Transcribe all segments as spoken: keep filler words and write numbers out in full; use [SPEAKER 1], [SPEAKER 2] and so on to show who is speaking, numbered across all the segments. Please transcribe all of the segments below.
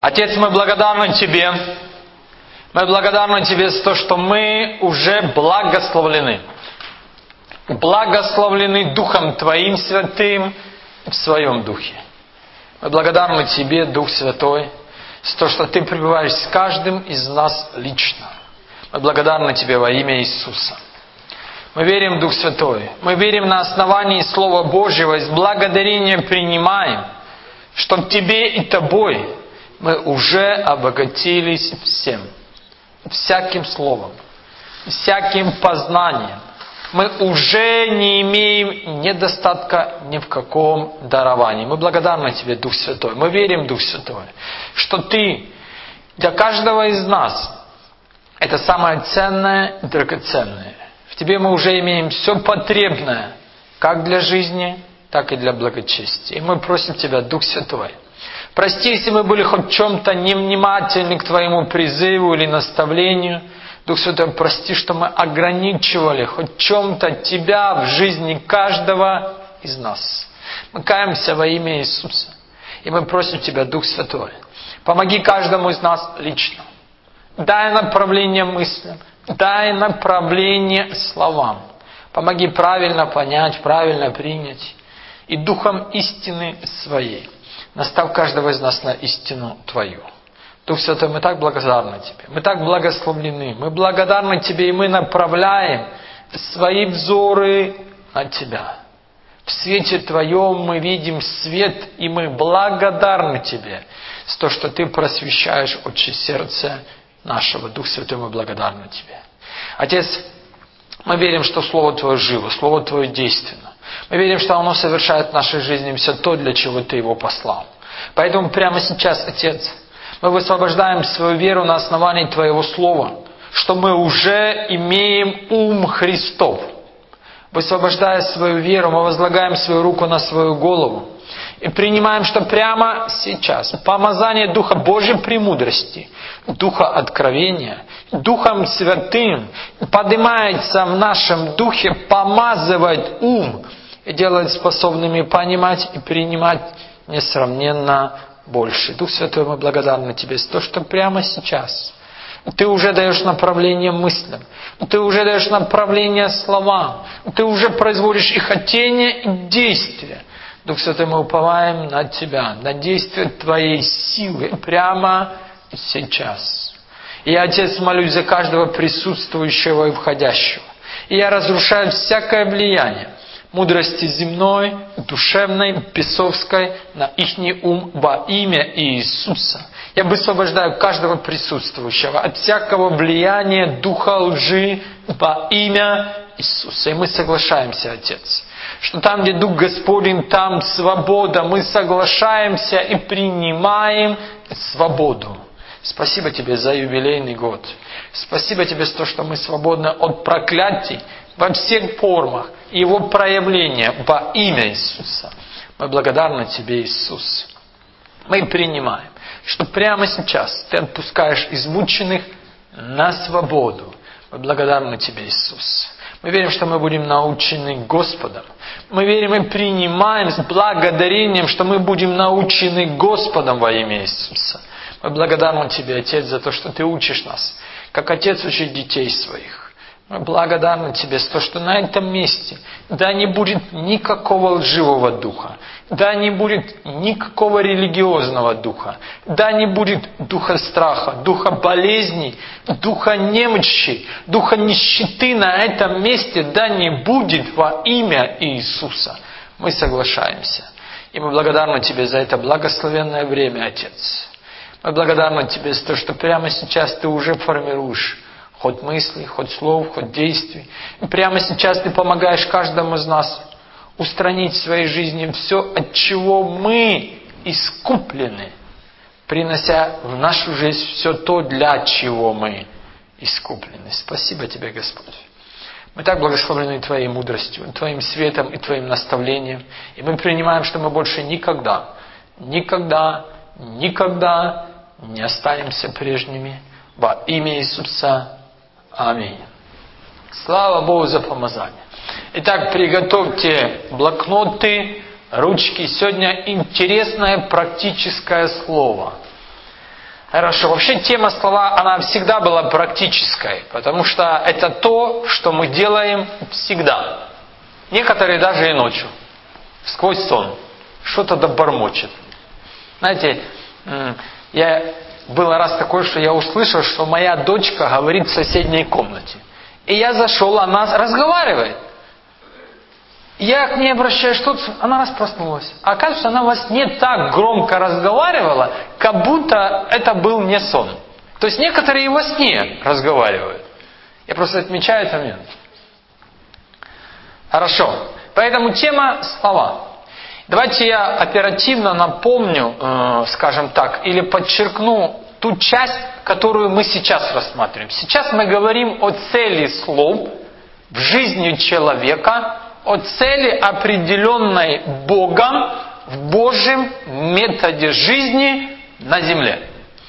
[SPEAKER 1] Отец, мы благодарны Тебе. Мы благодарны Тебе за то, что мы уже благословлены. Благословлены Духом Твоим Святым в Своем Духе. Мы благодарны Тебе, Дух Святой, за то, что Ты пребываешь с каждым из нас лично. Мы благодарны Тебе во имя Иисуса. Мы верим, Дух Святой. Мы верим на основании Слова Божьего, и с благодарением принимаем, что в Тебе и Тобой мы уже обогатились всем, всяким словом, всяким познанием. Мы уже не имеем недостатка ни в каком даровании. Мы благодарны Тебе, Дух Святой. Мы верим, Дух Святой, что Ты для каждого из нас это самое ценное и драгоценное. В Тебе мы уже имеем все потребное, как для жизни, так и для благочестия. И мы просим Тебя, Дух Святой, прости, если мы были хоть в чем-то невнимательны к Твоему призыву или наставлению. Дух Святой, прости, что мы ограничивали хоть в чем-то Тебя в жизни каждого из нас. Мы каемся во имя Иисуса. И мы просим Тебя, Дух Святой, помоги каждому из нас лично. Дай направление мыслям, дай направление словам. Помоги правильно понять, правильно принять. И Духом истины Своей настав каждого из нас на истину Твою. Дух Святой, мы так благодарны Тебе, мы так благословлены, мы благодарны Тебе, и мы направляем свои взоры на Тебя. В свете Твоем мы видим свет, и мы благодарны Тебе за то, что Ты просвещаешь очи сердца нашего. Дух Святой, мы благодарны Тебе. Отец, мы верим, что Слово Твое живо, Слово Твое действенно. Мы верим, что оно совершает в нашей жизни все то, для чего Ты его послал. Поэтому прямо сейчас, Отец, мы высвобождаем свою веру на основании Твоего Слова, что мы уже имеем ум Христов. Высвобождая свою веру, мы возлагаем свою руку на свою голову и принимаем, что прямо сейчас помазание Духа Божьей премудрости, Духа откровения, Духом Святым поднимается в нашем духе, помазывает ум и делает способными понимать и принимать несравненно больше. Дух Святой, мы благодарны Тебе за то, что прямо сейчас Ты уже даешь направление мыслям, Ты уже даешь направление словам, Ты уже производишь и хотение, и действия. Дух Святой, мы уповаем на Тебя, на действие Твоей силы прямо сейчас. И я, Отец, молюсь за каждого присутствующего и входящего. И я разрушаю всякое влияние мудрости земной, душевной, бесовской на ихний ум во имя Иисуса. Я высвобождаю каждого присутствующего от всякого влияния духа лжи во имя Иисуса. И мы соглашаемся, Отец, что там, где Дух Господень, там свобода. Мы соглашаемся и принимаем свободу. Спасибо Тебе за юбилейный год. Спасибо Тебе за то, что мы свободны от проклятий во всех формах и его проявления во имя Иисуса. Мы благодарны Тебе, Иисус. Мы принимаем, что прямо сейчас Ты отпускаешь измученных на свободу. Мы благодарны Тебе, Иисус. Мы верим, что мы будем научены Господом. Мы верим и принимаем с благодарением, что мы будем научены Господом во имя Иисуса. Мы благодарны Тебе, Отец, за то, что Ты учишь нас, как Отец учит детей своих. Мы благодарны Тебе за то, что на этом месте да не будет никакого лживого духа, да не будет никакого религиозного духа, да не будет духа страха, духа болезней, духа немощи, духа нищеты на этом месте, да не будет во имя Иисуса. Мы соглашаемся. И мы благодарны Тебе за это благословенное время, Отец. Мы благодарны Тебе за то, что прямо сейчас Ты уже формируешь хоть мыслей, хоть слов, хоть действий. И прямо сейчас Ты помогаешь каждому из нас устранить в своей жизни все, от чего мы искуплены, принося в нашу жизнь все то, для чего мы искуплены. Спасибо Тебе, Господь. Мы так благословлены Твоей мудростью, Твоим светом и Твоим наставлением. И мы принимаем, что мы больше никогда, никогда, никогда не останемся прежними. Во имя Иисуса. Аминь. Слава Богу за помазание. Итак, приготовьте блокноты, ручки. Сегодня интересное практическое слово. Хорошо. Вообще тема слова, она всегда была практической, потому что это то, что мы делаем всегда. Некоторые даже и ночью, сквозь сон, что-то добормочет. Знаете, я было раз такое, что я услышал, что моя дочка говорит в соседней комнате. И я зашел, она разговаривает. Я к ней обращаюсь, что она раз проснулась. А оказывается, она во сне так громко разговаривала, как будто это был не сон. То есть некоторые и во сне разговаривают. Я просто отмечаю этот момент. Хорошо. Поэтому тема слова. Давайте я оперативно напомню, э, скажем так, или подчеркну ту часть, которую мы сейчас рассматриваем. Сейчас мы говорим о цели слов в жизни человека, о цели, определенной Богом в Божьем методе жизни на земле.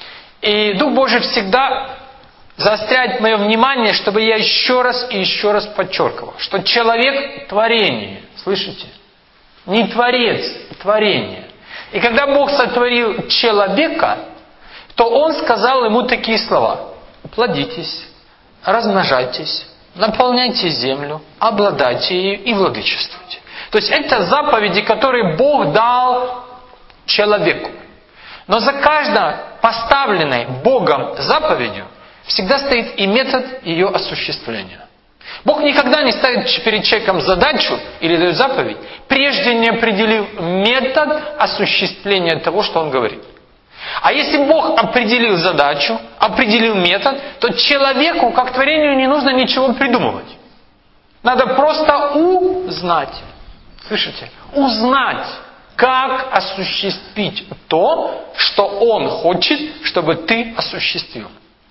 [SPEAKER 1] И Дух Божий всегда заостряет мое внимание, чтобы я еще раз и еще раз подчеркивал, что человек – творение. Слышите? Не творец, творение. И когда Бог сотворил человека, то Он сказал ему такие слова: плодитесь, размножайтесь, наполняйте землю, обладайте ею и владычествуйте. То есть это заповеди, которые Бог дал человеку. Но за каждой поставленной Богом заповедью всегда стоит и метод ее осуществления. Бог никогда не ставит перед человеком задачу или дает заповедь, прежде не определив метод осуществления того, что Он говорит. А если Бог определил задачу, определил метод, то человеку, как творению, не нужно ничего придумывать. Надо просто узнать. Слышите? Узнать, как осуществить то, что Он хочет, чтобы ты осуществил.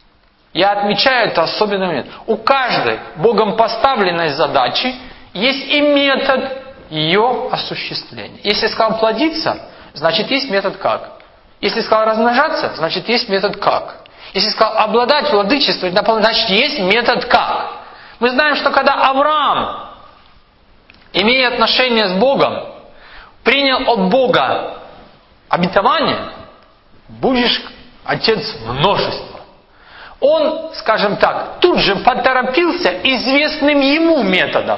[SPEAKER 1] Я отмечаю это особенный момент. У каждой Богом поставленной задачи есть и метод ее осуществления. Если сказал плодиться, значит есть метод как. Если сказал размножаться, значит есть метод как. Если сказал обладать, владычествовать, наполнять, значит есть метод как. Мы знаем, что когда Авраам, имея отношения с Богом, принял от Бога обетование, будешь отец множества. Он, скажем так, тут же поторопился известным ему методом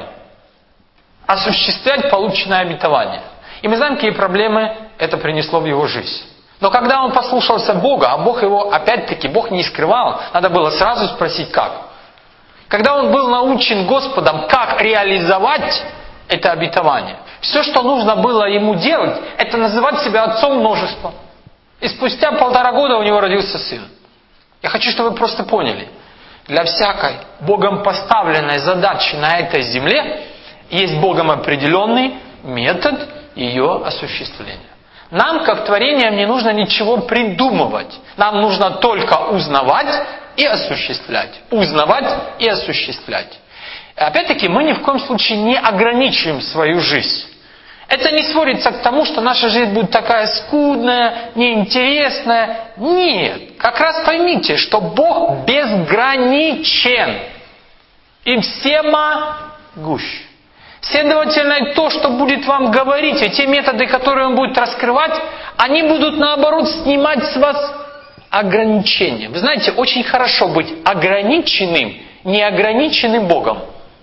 [SPEAKER 1] осуществлять полученное обетование. И мы знаем, какие проблемы это принесло в его жизнь. Но когда он послушался Бога, а Бог его, опять-таки, Бог не скрывал, надо было сразу спросить, как. Когда он был научен Господом, как реализовать это обетование, все, что нужно было ему делать, это называть себя отцом множества. И спустя полтора года у него родился сын. Я хочу, чтобы вы просто поняли. Для всякой Богом поставленной задачи на этой земле есть Богом определенный метод ее осуществления. Нам, как творениям, не нужно ничего придумывать. Нам нужно только узнавать и осуществлять. Узнавать и осуществлять. Опять-таки, мы ни в коем случае не ограничиваем свою жизнь. Это не сводится к тому, что наша жизнь будет такая скудная, неинтересная. Нет. Как раз поймите, что Бог безграничен и всемогущ. Следовательно, то, что будет вам говорить, и те методы, которые Он будет раскрывать, они будут, наоборот, снимать с вас ограничения. Вы знаете, очень хорошо быть ограниченным, неограниченным Богом.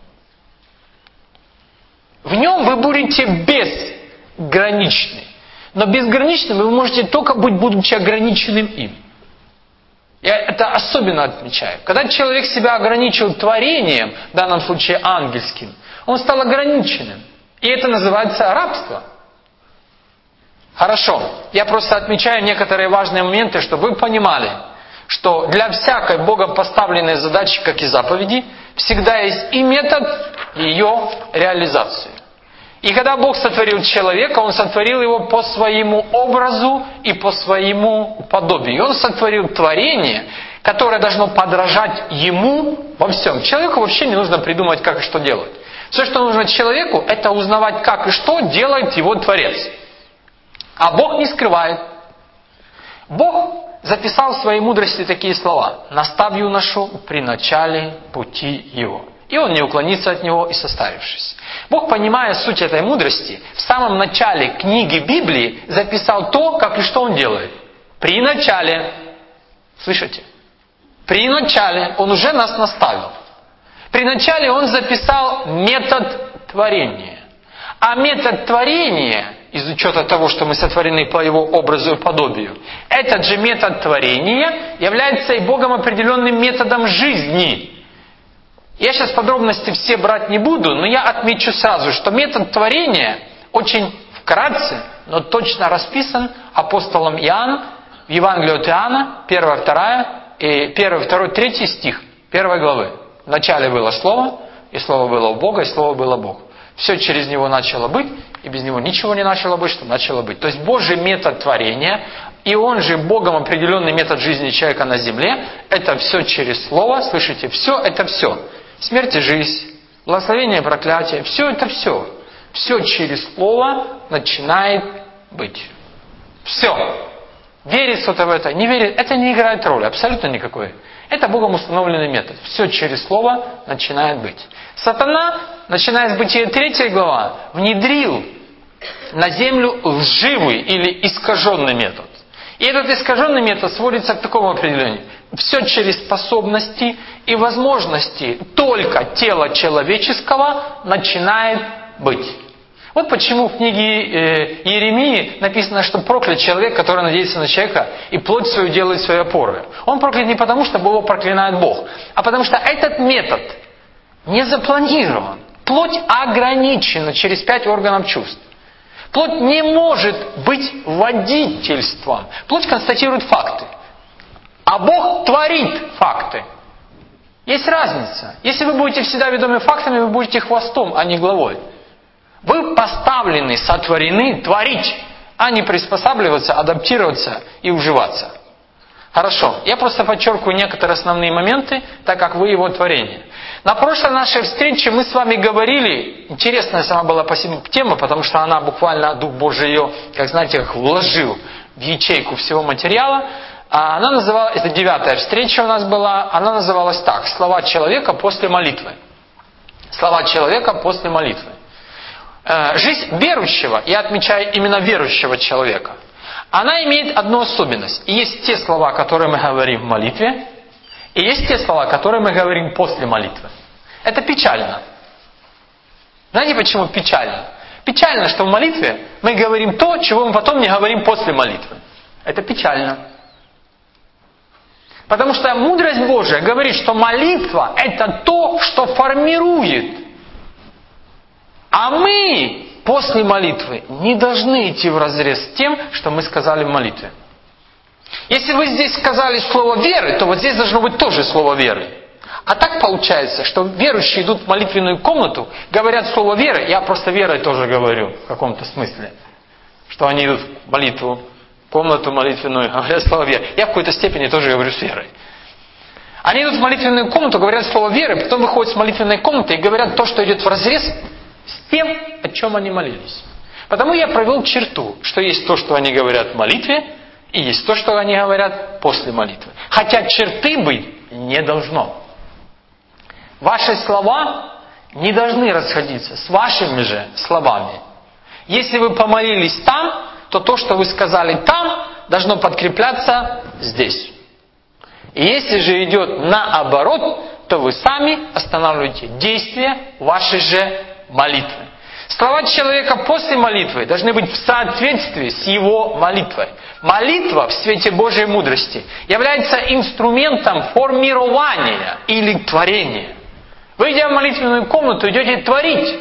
[SPEAKER 1] В Нем вы будете безграничны. Но безграничным вы можете только быть, будучи ограниченным им. Я это особенно отмечаю. Когда человек себя ограничил творением, в данном случае ангельским, он стал ограниченным. И это называется рабство. Хорошо. Я просто отмечаю некоторые важные моменты, чтобы вы понимали, что для всякой Богом поставленной задачи, как и заповеди, всегда есть и метод ее реализации. И когда Бог сотворил человека, Он сотворил его по своему образу и по своему подобию. И Он сотворил творение, которое должно подражать Ему во всем. Человеку вообще не нужно придумывать, как и что делать. Все, что нужно человеку, это узнавать, как и что делает его Творец. А Бог не скрывает. Бог записал в своей мудрости такие слова: «Наставь юношу при начале пути его, и он не уклонится от него и состарившись». Бог, понимая суть этой мудрости, в самом начале книги Библии записал то, как и что Он делает. При начале. Слышите? При начале Он уже нас наставил. При начале Он записал метод творения. А метод творения, из учета того, что мы сотворены по Его образу и подобию, этот же метод творения является и Богом определенным методом жизни. Я сейчас подробности все брать не буду, но я отмечу сразу, что метод творения очень вкратце, но точно расписан апостолом Иоанном в Евангелии от Иоанна, первая, вторая, и первый, второй, третий стих первой главы. В начале было Слово, и Слово было у Бога, и Слово было Бог. Все через Него начало быть, и без Него ничего не начало быть, что начало быть. То есть Божий метод творения, и Он же Богом определенный метод жизни человека на земле, это все через Слово, слышите, все это все. Смерть и жизнь, благословение и проклятие, все это все. Все через Слово начинает быть. Все. Верит кто-то в это, не верит, это не играет роли, абсолютно никакой. Это Богом установленный метод. Все через Слово начинает быть. Сатана, начиная с Бытия третьей глава, внедрил на землю лживый или искаженный метод. И этот искаженный метод сводится к такому определению. Все через способности и возможности только тела человеческого начинает быть. Вот почему в книге Иеремии написано, что проклят человек, который надеется на человека и плоть свою делает своей опорой. Он проклят не потому, что его проклинает Бог, а потому что этот метод не запланирован. Плоть ограничена через пять органов чувств. Плоть не может быть водительством. Плоть констатирует факты. А Бог творит факты. Есть разница. Если вы будете всегда ведомы фактами, вы будете хвостом, а не главой. Вы поставлены, сотворены творить, а не приспосабливаться, адаптироваться и уживаться. Хорошо. Я просто подчеркиваю некоторые основные моменты, так как вы Его творение. На прошлой нашей встрече мы с вами говорили, интересная сама была по себе тема, потому что она буквально, Дух Божий ее, как знаете, как вложил в ячейку всего материала. Она называлась, это девятая встреча у нас была, она называлась так: «Слова человека после молитвы». Слова человека после молитвы. Жизнь верующего, я отмечаю именно верующего человека, она имеет одну особенность. И есть те слова, которые мы говорим в молитве, и есть те слова, которые мы говорим после молитвы. Это печально. Знаете, почему печально? Печально, что в молитве мы говорим то, чего мы потом не говорим после молитвы. Это печально. Потому что мудрость Божия говорит, что молитва – это то, что формирует. А мы после молитвы не должны идти вразрез с тем, что мы сказали в молитве. Если вы здесь сказали слово веры, то вот здесь должно быть тоже слово веры. А так получается, что верующие идут в молитвенную комнату, говорят слово веры, я просто верой тоже говорю в каком-то смысле, что они идут в молитву, комнату молитвенную, говорят слово веры. Я в какой-то степени тоже говорю с верой. Они идут в молитвенную комнату, говорят слово веры, потом выходят с молитвенной комнаты и говорят то, что идет вразрез с тем, о чем они молились. Потому я провел черту, что есть то, что они говорят в молитве, и есть то, что они говорят после молитвы. Хотя черты быть не должно. Ваши слова не должны расходиться с вашими же словами. Если вы помолились там, то то, что вы сказали там, должно подкрепляться здесь. И если же идет наоборот, то вы сами останавливаете действие вашей же молитвы. Слова человека после молитвы должны быть в соответствии с его молитвой. Молитва в свете Божьей мудрости является инструментом формирования или творения. Вы, идя в молитвенную комнату, идете творить.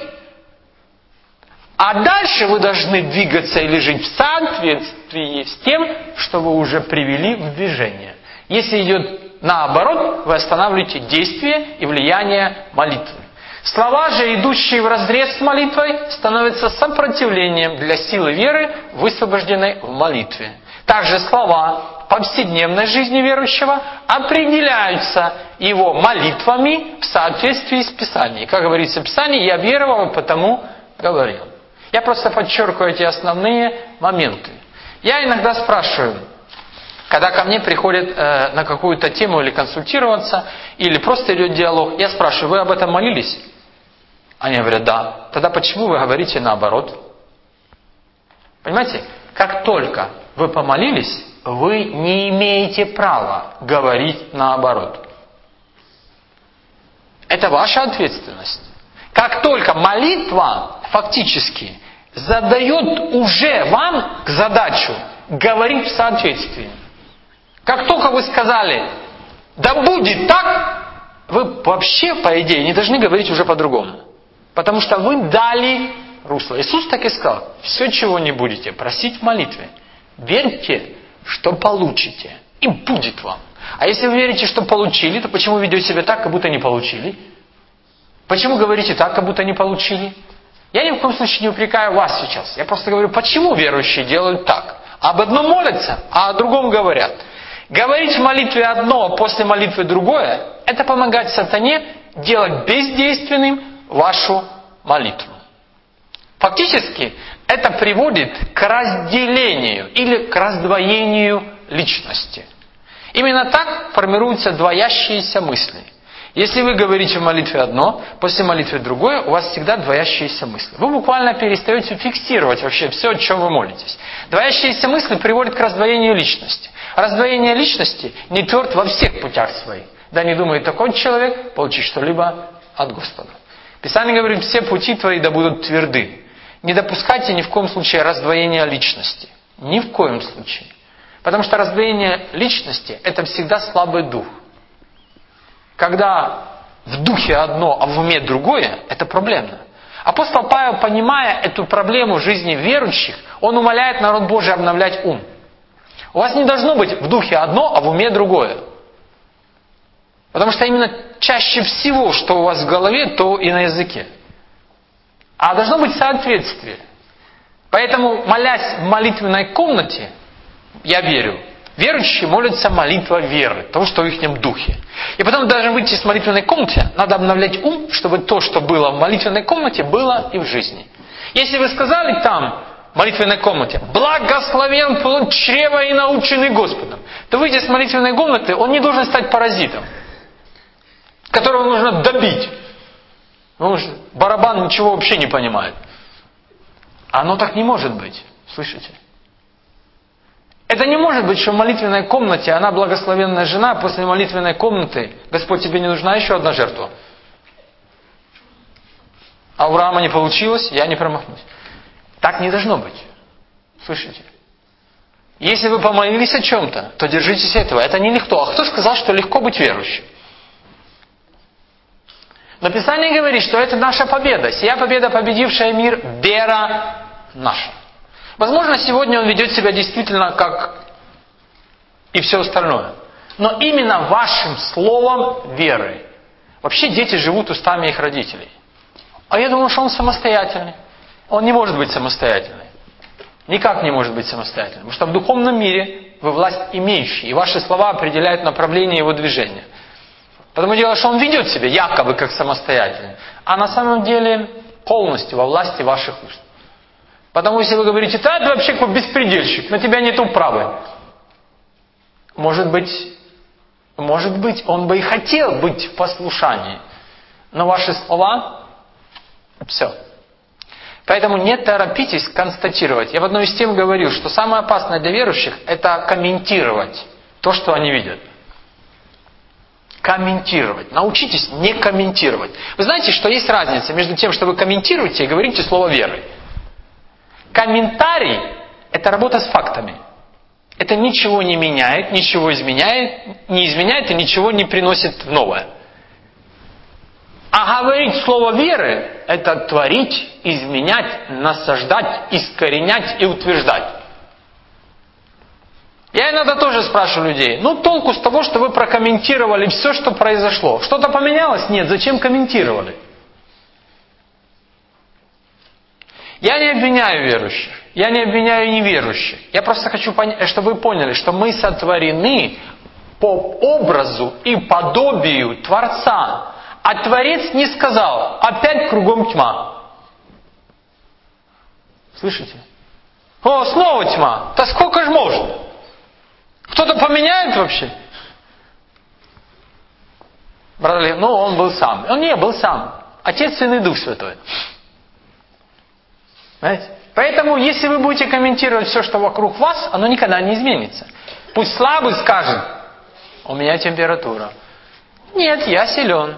[SPEAKER 1] А дальше вы должны двигаться или жить в соответствии с тем, что вы уже привели в движение. Если идет наоборот, вы останавливаете действие и влияние молитвы. Слова же, идущие вразрез с молитвой, становятся сопротивлением для силы веры, высвобожденной в молитве. Также слова в повседневной жизни верующего определяются его молитвами в соответствии с Писанием. Как говорится в Писании, я веровал, потому говорил. Я просто подчеркиваю эти основные моменты. Я иногда спрашиваю, когда ко мне приходят э, на какую-то тему или консультироваться, или просто идет диалог, я спрашиваю, вы об этом молились? Они говорят, да. Тогда почему вы говорите наоборот? Понимаете, как только вы помолились, вы не имеете права говорить наоборот. Это ваша ответственность. Как только молитва фактически задает уже вам задачу говорить в соответствии. Как только вы сказали, да будет так, вы вообще, по идее, не должны говорить уже по-другому. Потому что вы дали русло. Иисус так и сказал, все, чего не будете просить в молитве, верьте, что получите, и будет вам. А если вы верите, что получили, то почему ведете себя так, как будто не получили? Почему говорите так, как будто не получили? Я ни в коем случае не упрекаю вас сейчас. Я просто говорю, почему верующие делают так? Об одном молятся, а о другом говорят. Говорить в молитве одно, а после молитвы другое, это помогать сатане делать бездейственным вашу молитву. Фактически, это приводит к разделению или к раздвоению личности. Именно так формируются двоящиеся мысли. Если вы говорите в молитве одно, после молитвы другое, у вас всегда двоящиеся мысли. Вы буквально перестаете фиксировать вообще все, о чем вы молитесь. Двоящиеся мысли приводят к раздвоению личности. Раздвоение личности не тверд во всех путях своих. Да не думает такой человек получить что-либо от Господа. Писание говорит, все пути твои да будут тверды. Не допускайте ни в коем случае раздвоения личности. Ни в коем случае. Потому что раздвоение личности – это всегда слабый дух. Когда в духе одно, а в уме другое, это проблемно. Апостол Павел, понимая эту проблему жизни верующих, он умоляет народ Божий обновлять ум. У вас не должно быть в духе одно, а в уме другое. Потому что именно чаще всего, что у вас в голове, то и на языке. А должно быть соответствие. Поэтому, молясь в молитвенной комнате, я верю, верующие молятся молитва веры, того, что в их духе. И потом даже выйти с молитвенной комнаты, надо обновлять ум, чтобы то, что было в молитвенной комнате, было и в жизни. Если вы сказали там, в молитвенной комнате, благословен плод чрева и наученный Господом, то выйдя с молитвенной комнаты, он не должен стать паразитом, которого нужно добить. Потому что барабан ничего вообще не понимает. Оно так не может быть. Слышите? Это не может быть, что в молитвенной комнате она благословенная жена, а после молитвенной комнаты, Господь, тебе не нужна еще одна жертва. А у Авраама не получилось, я не промахнусь. Так не должно быть. Слышите? Если вы помолились о чем-то, то держитесь этого. Это нелегко. А кто сказал, что легко быть верующим? Но Писание говорит, что это наша победа. Сия победа, победившая мир, вера наша. Возможно, сегодня он ведет себя действительно как и все остальное. Но именно вашим словом веры. Вообще дети живут устами их родителей. А я думал, что он самостоятельный. Он не может быть самостоятельным. Никак не может быть самостоятельным. Потому что в духовном мире вы власть имеющие. И ваши слова определяют направление его движения. Потому дело, что он ведет себя якобы как самостоятельный. А на самом деле полностью во власти ваших уст. Потому если вы говорите, да, ты вообще какой беспредельщик, на тебя нет управы. Может быть, может быть, он бы и хотел быть в послушании. Но ваши слова, все. Поэтому не торопитесь констатировать. Я в одной из тем говорил, что самое опасное для верующих – это комментировать то, что они видят. Комментировать. Научитесь не комментировать. Вы знаете, что есть разница между тем, что вы комментируете и говорите слово веры. Комментарий – это работа с фактами. Это ничего не меняет, ничего изменяет, не изменяет и ничего не приносит новое. А говорить слово веры – это творить, изменять, насаждать, искоренять и утверждать. Я иногда тоже спрашиваю людей, ну толку с того, что вы прокомментировали все, что произошло. Что-то поменялось? Нет. Зачем комментировали? Я не обвиняю верующих. Я не обвиняю неверующих. Я просто хочу, понять, чтобы вы поняли, что мы сотворены по образу и подобию Творца. А Творец не сказал, опять кругом тьма. Слышите? О, снова тьма. Да сколько же можно? Кто-то поменяет вообще? Брат Олег, ну он был сам. Он не был сам. Отец, Сын и Дух Святой. Знаете? Поэтому, если вы будете комментировать все, что вокруг вас, оно никогда не изменится. Пусть слабый скажет: у меня температура. Нет, я силен.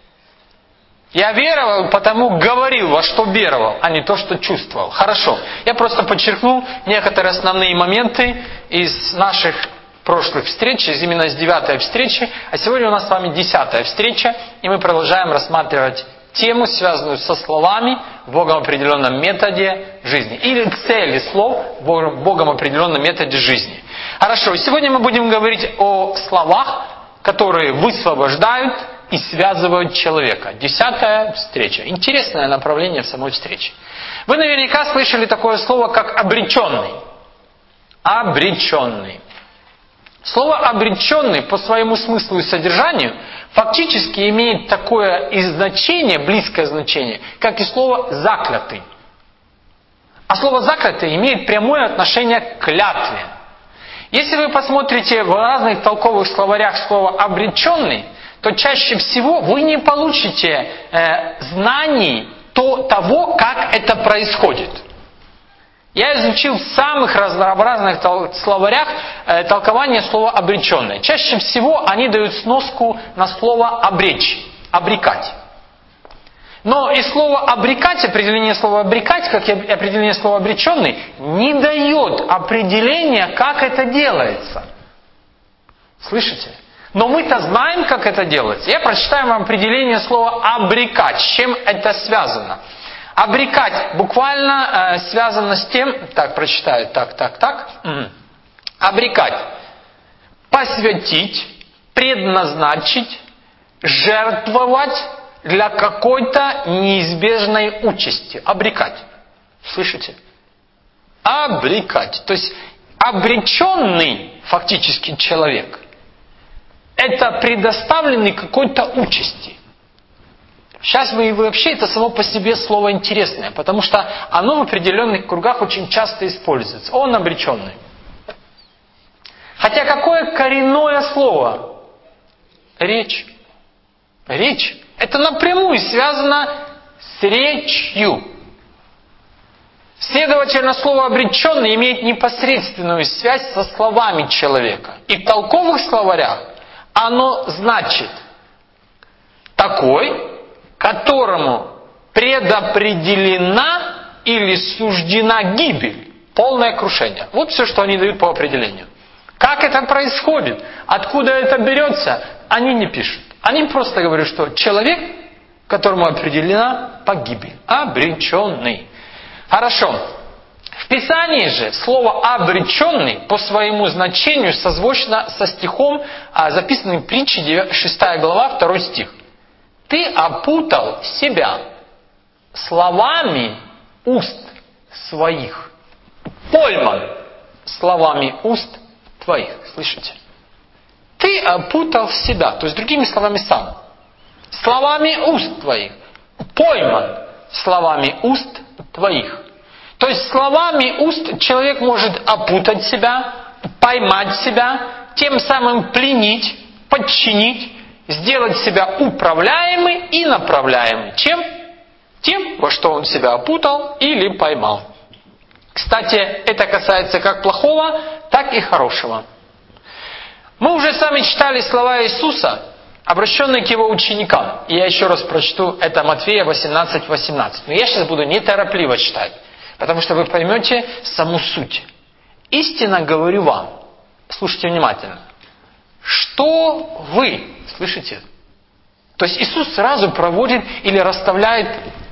[SPEAKER 1] Я веровал, потому говорил, во что веровал, а не то, что чувствовал. Хорошо. Я просто подчеркнул некоторые основные моменты из наших прошлых встреч, из именно с девятой встречи. А сегодня у нас с вами десятая встреча, и мы продолжаем рассматривать тему, связанную со словами в Богом определенном методе жизни. Или цели слов в Богом определенном методе жизни. Хорошо. Сегодня мы будем говорить о словах, которые высвобождают и связывают человека. Десятая встреча. Интересное направление в самой встрече. Вы наверняка слышали такое слово, как обреченный. Обреченный. Слово обреченный по своему смыслу и содержанию фактически имеет такое и значение, близкое значение, как и слово заклятый. А слово заклятый имеет прямое отношение к клятве. Если вы посмотрите в разных толковых словарях слово обреченный, то чаще всего вы не получите э, знаний то, того, как это происходит. Я изучил в самых разнообразных тол- словарях э, толкование слова обреченное. Чаще всего они дают сноску на слово обречь, обрекать. Но и слово обрекать, определение слова обрекать, как и определение слова обреченный, не дает определения, как это делается. Слышите? Но мы-то знаем, как это делается. Я прочитаю вам определение слова «обрекать». С чем это связано? Обрекать буквально э, связано с тем... Так, прочитаю. Так, так, так. Угу. Обрекать. Посвятить, предназначить, жертвовать для какой-то неизбежной участи. Обрекать. Слышите? Обрекать. То есть обреченный фактически человек – это предоставленный какой-то участи. Сейчас вы, вы вообще, это само по себе слово интересное, потому что оно в определенных кругах очень часто используется. Он обреченный. Хотя какое коренное слово? Речь. Речь. Это напрямую связано с речью. Следовательно, слово «обреченный» имеет непосредственную связь со словами человека. И в толковых словарях оно значит такой, которому предопределена или суждена гибель, полное крушение. Вот все, что они дают по определению. Как это происходит, откуда это берется, они не пишут. Они просто говорят, что человек, которому определена погибель, обреченный. Хорошо. В Писании же слово «обреченный» по своему значению созвучно со стихом, записанным в притче, шестая глава, второй стих. «Ты опутал себя словами уст своих, пойман словами уст твоих». Слышите? Ты опутал себя, то есть другими словами сам, словами уст твоих, пойман словами уст твоих. То есть словами уст человек может опутать себя, поймать себя, тем самым пленить, подчинить, сделать себя управляемым и направляемым. Чем? Тем, во что он себя опутал или поймал. Кстати, это касается как плохого, так и хорошего. Мы уже с вами читали слова Иисуса, обращенные к Его ученикам. И я еще раз прочту, это Матфея восемнадцать восемнадцать. Но я сейчас буду неторопливо читать, потому что вы поймете саму суть. «Истинно говорю вам», слушайте внимательно, «что вы», слышите? То есть Иисус сразу проводит или расставляет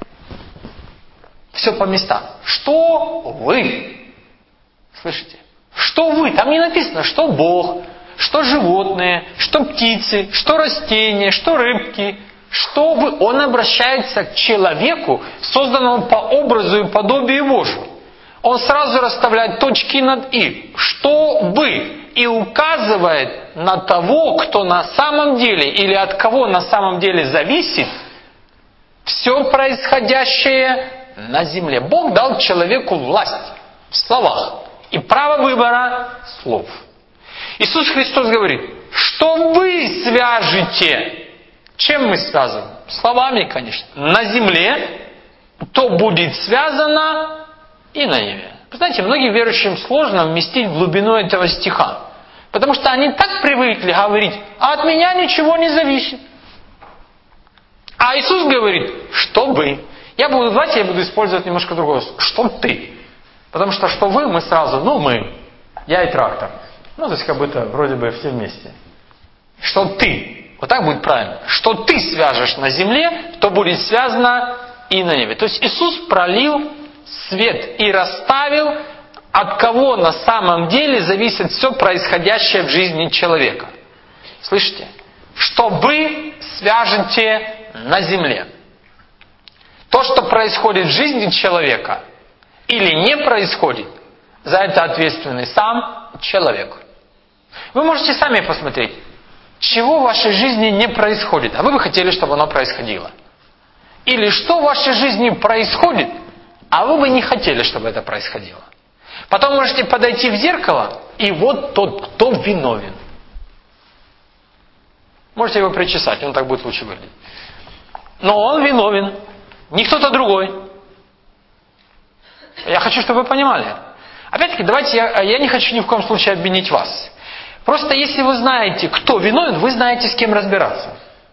[SPEAKER 1] все по местам. «Что вы», слышите? «Что вы», там не написано, что Бог, что животные, что птицы, что растения, что рыбки, что вы. Он обращается к человеку, созданному по образу и подобию Божьему. Он сразу расставляет точки над «и». Что вы. И указывает на того, кто на самом деле, или от кого на самом деле зависит все происходящее на земле. Бог дал человеку власть в словах и право выбора слов. Иисус Христос говорит, что вы свяжете. Чем мы связываем? Словами, конечно. На земле, то будет связано и на небе. Вы знаете, многим верующим сложно вместить глубину этого стиха. Потому что они так привыкли говорить, а от меня ничего не зависит. А Иисус говорит, что вы. Я буду, давайте я буду использовать немножко другое. Что ты. Потому что что вы, мы сразу, ну мы. Я и трактор. Ну, то есть как будто вроде бы все вместе. Что ты. Вот так будет правильно. Что ты свяжешь на земле, то будет связано и на небе. То есть Иисус пролил свет и расставил, от кого на самом деле зависит все происходящее в жизни человека. Слышите? Что вы свяжете на земле. То, что происходит в жизни человека или не происходит, за это ответственный сам человек. Вы можете сами посмотреть, чего в вашей жизни не происходит, а вы бы хотели, чтобы оно происходило. Или что в вашей жизни происходит, а вы бы не хотели, чтобы это происходило. Потом можете подойти в зеркало, и вот тот, кто виновен. Можете его причесать, он так будет лучше выглядеть. Но он виновен, не кто-то другой. Я хочу, чтобы вы понимали. Опять-таки, давайте, я, я не хочу ни в коем случае обвинить вас. Просто если вы знаете, кто виновен, вы знаете, с кем разбираться.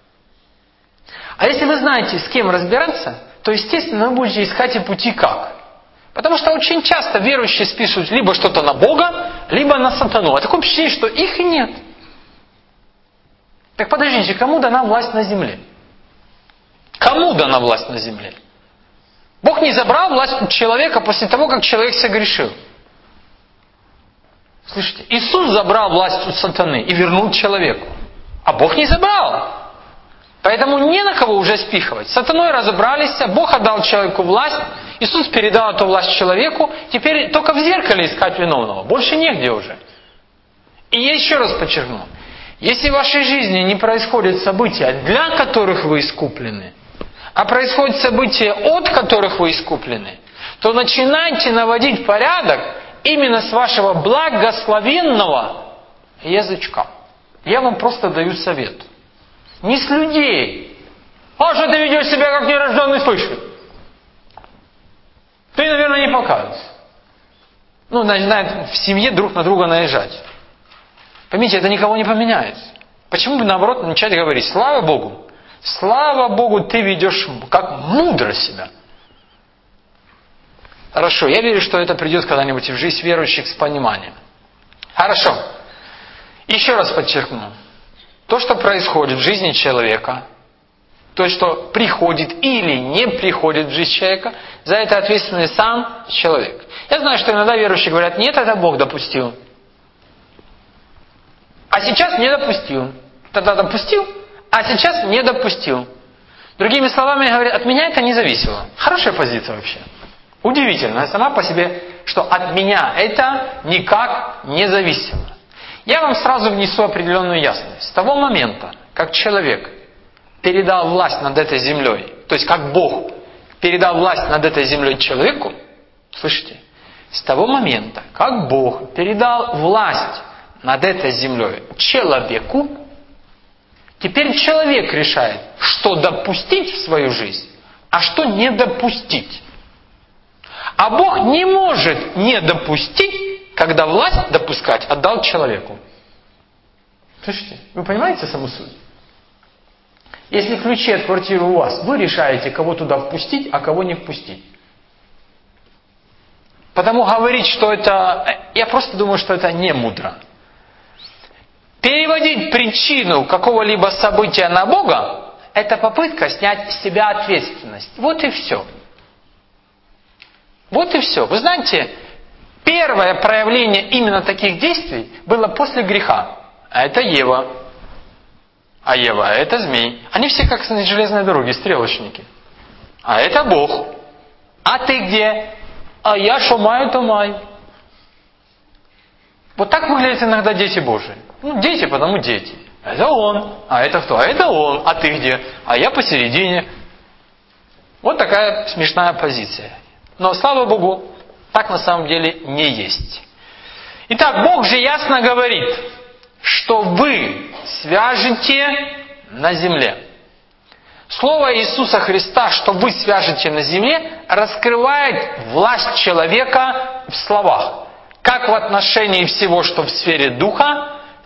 [SPEAKER 1] А если вы знаете, с кем разбираться, то, естественно, вы будете искать и пути как. Потому что очень часто верующие списывают либо что-то на Бога, либо на сатану. А такое впечатление, что их и нет. Так подождите, кому дана власть на земле? Кому дана власть на земле? Бог не забрал власть у человека после того, как человек согрешил. Слышите? Иисус забрал власть у сатаны и вернул человеку. А Бог не забрал. Поэтому не на кого уже спихивать. С сатаной разобрались, Бог отдал человеку власть, Иисус передал эту власть человеку, теперь только в зеркале искать виновного. Больше негде уже. И я еще раз подчеркну. Если в вашей жизни не происходят события, для которых вы искуплены, а происходят события, от которых вы искуплены, то начинайте наводить порядок именно с вашего благословенного язычка. Я вам просто даю совет. Не с людей. А что ты ведешь себя как нерожденный свыше? Ты, наверное, не покаялся. Ну, начинает в семье друг на друга наезжать. Поймите, это никого не поменяет. Почему бы, наоборот, начать говорить, слава Богу, слава Богу, ты ведешь как мудро себя. Хорошо, я верю, что это придет когда-нибудь в жизнь верующих с пониманием. Хорошо. Еще раз подчеркну. То, что происходит в жизни человека, то, что приходит или не приходит в жизнь человека, за это ответственный сам человек. Я знаю, что иногда верующие говорят, нет, это Бог допустил. А сейчас не допустил. Тогда допустил, а сейчас не допустил. Другими словами говорят, от меня это не зависело. Хорошая позиция вообще. Удивительно сама по себе, что от меня это никак не зависело. Я вам сразу внесу определенную ясность. С того момента, как человек передал власть над этой землей, то есть как Бог передал власть над этой землей человеку, слышите? С того момента, как Бог передал власть над этой землей человеку, теперь человек решает, что допустить в свою жизнь, а что не допустить. А Бог не может не допустить, когда власть допускать отдал человеку. Слышите? Вы понимаете саму суть? Если ключи от квартиры у вас, вы решаете, кого туда впустить, а кого не впустить. Потому говорить, что это... Я просто думаю, что это не мудро. Переводить причину какого-либо события на Бога – это попытка снять с себя ответственность. Вот и все. Вот и все. Вы знаете, первое проявление именно таких действий было после греха. А это Ева. А Ева – это змей. Они все как на железной дороге, стрелочники. А это Бог. А ты где? А я шо маю, то маю. Вот так выглядят иногда дети Божии. Ну, дети, потому дети. Это он. А это кто? А это он. А ты где? А я посередине. Вот такая смешная позиция. Но, слава Богу, так на самом деле не есть. Итак, Бог же ясно говорит, что вы свяжете на земле. Слово Иисуса Христа, что вы свяжете на земле, раскрывает власть человека в словах. Как в отношении всего, что в сфере духа,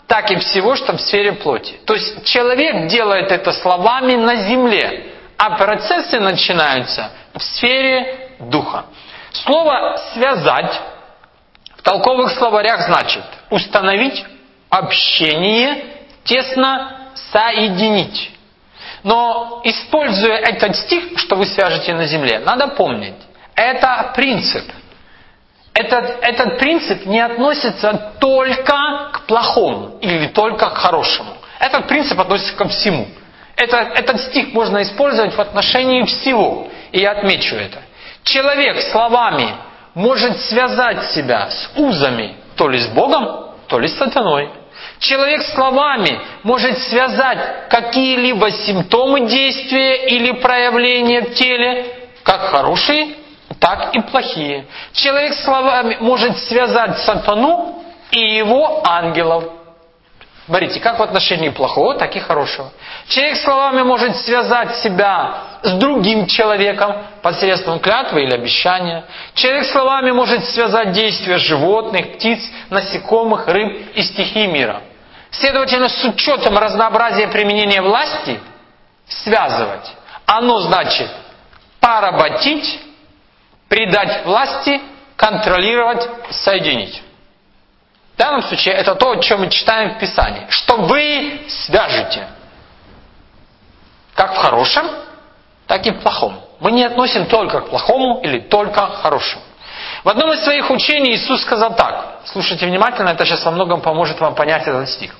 [SPEAKER 1] так и всего, что в сфере плоти. То есть человек делает это словами на земле, а процессы начинаются в сфере духа. Слово «связать» в толковых словарях значит установить общение, тесно соединить. Но, используя этот стих, что вы свяжете на земле, надо помнить, это принцип. Этот, этот принцип не относится только к плохому или только к хорошему. Этот принцип относится ко всему. Это, этот стих можно использовать в отношении всего. И я отмечу это. Человек словами может связать себя с узами то ли с Богом, то ли с сатаной. Человек словами может связать какие-либо симптомы действия или проявления в теле, как хорошие, так и плохие. Человек словами может связать сатану и его ангелов. Смотрите, как в отношении плохого, так и хорошего. Человек словами может связать себя с другим человеком посредством клятвы или обещания. Человек словами может связать действия животных, птиц, насекомых, рыб и стихий мира. Следовательно, с учетом разнообразия применения власти, связывать, оно значит поработить, придать власти, контролировать, соединить. В данном случае это то, о чем мы читаем в Писании. Что вы свяжете. Как в хорошем, так и в плохом. Мы не относим только к плохому или только к хорошему. В одном из своих учений Иисус сказал так. Слушайте внимательно, это сейчас во многом поможет вам понять этот стих.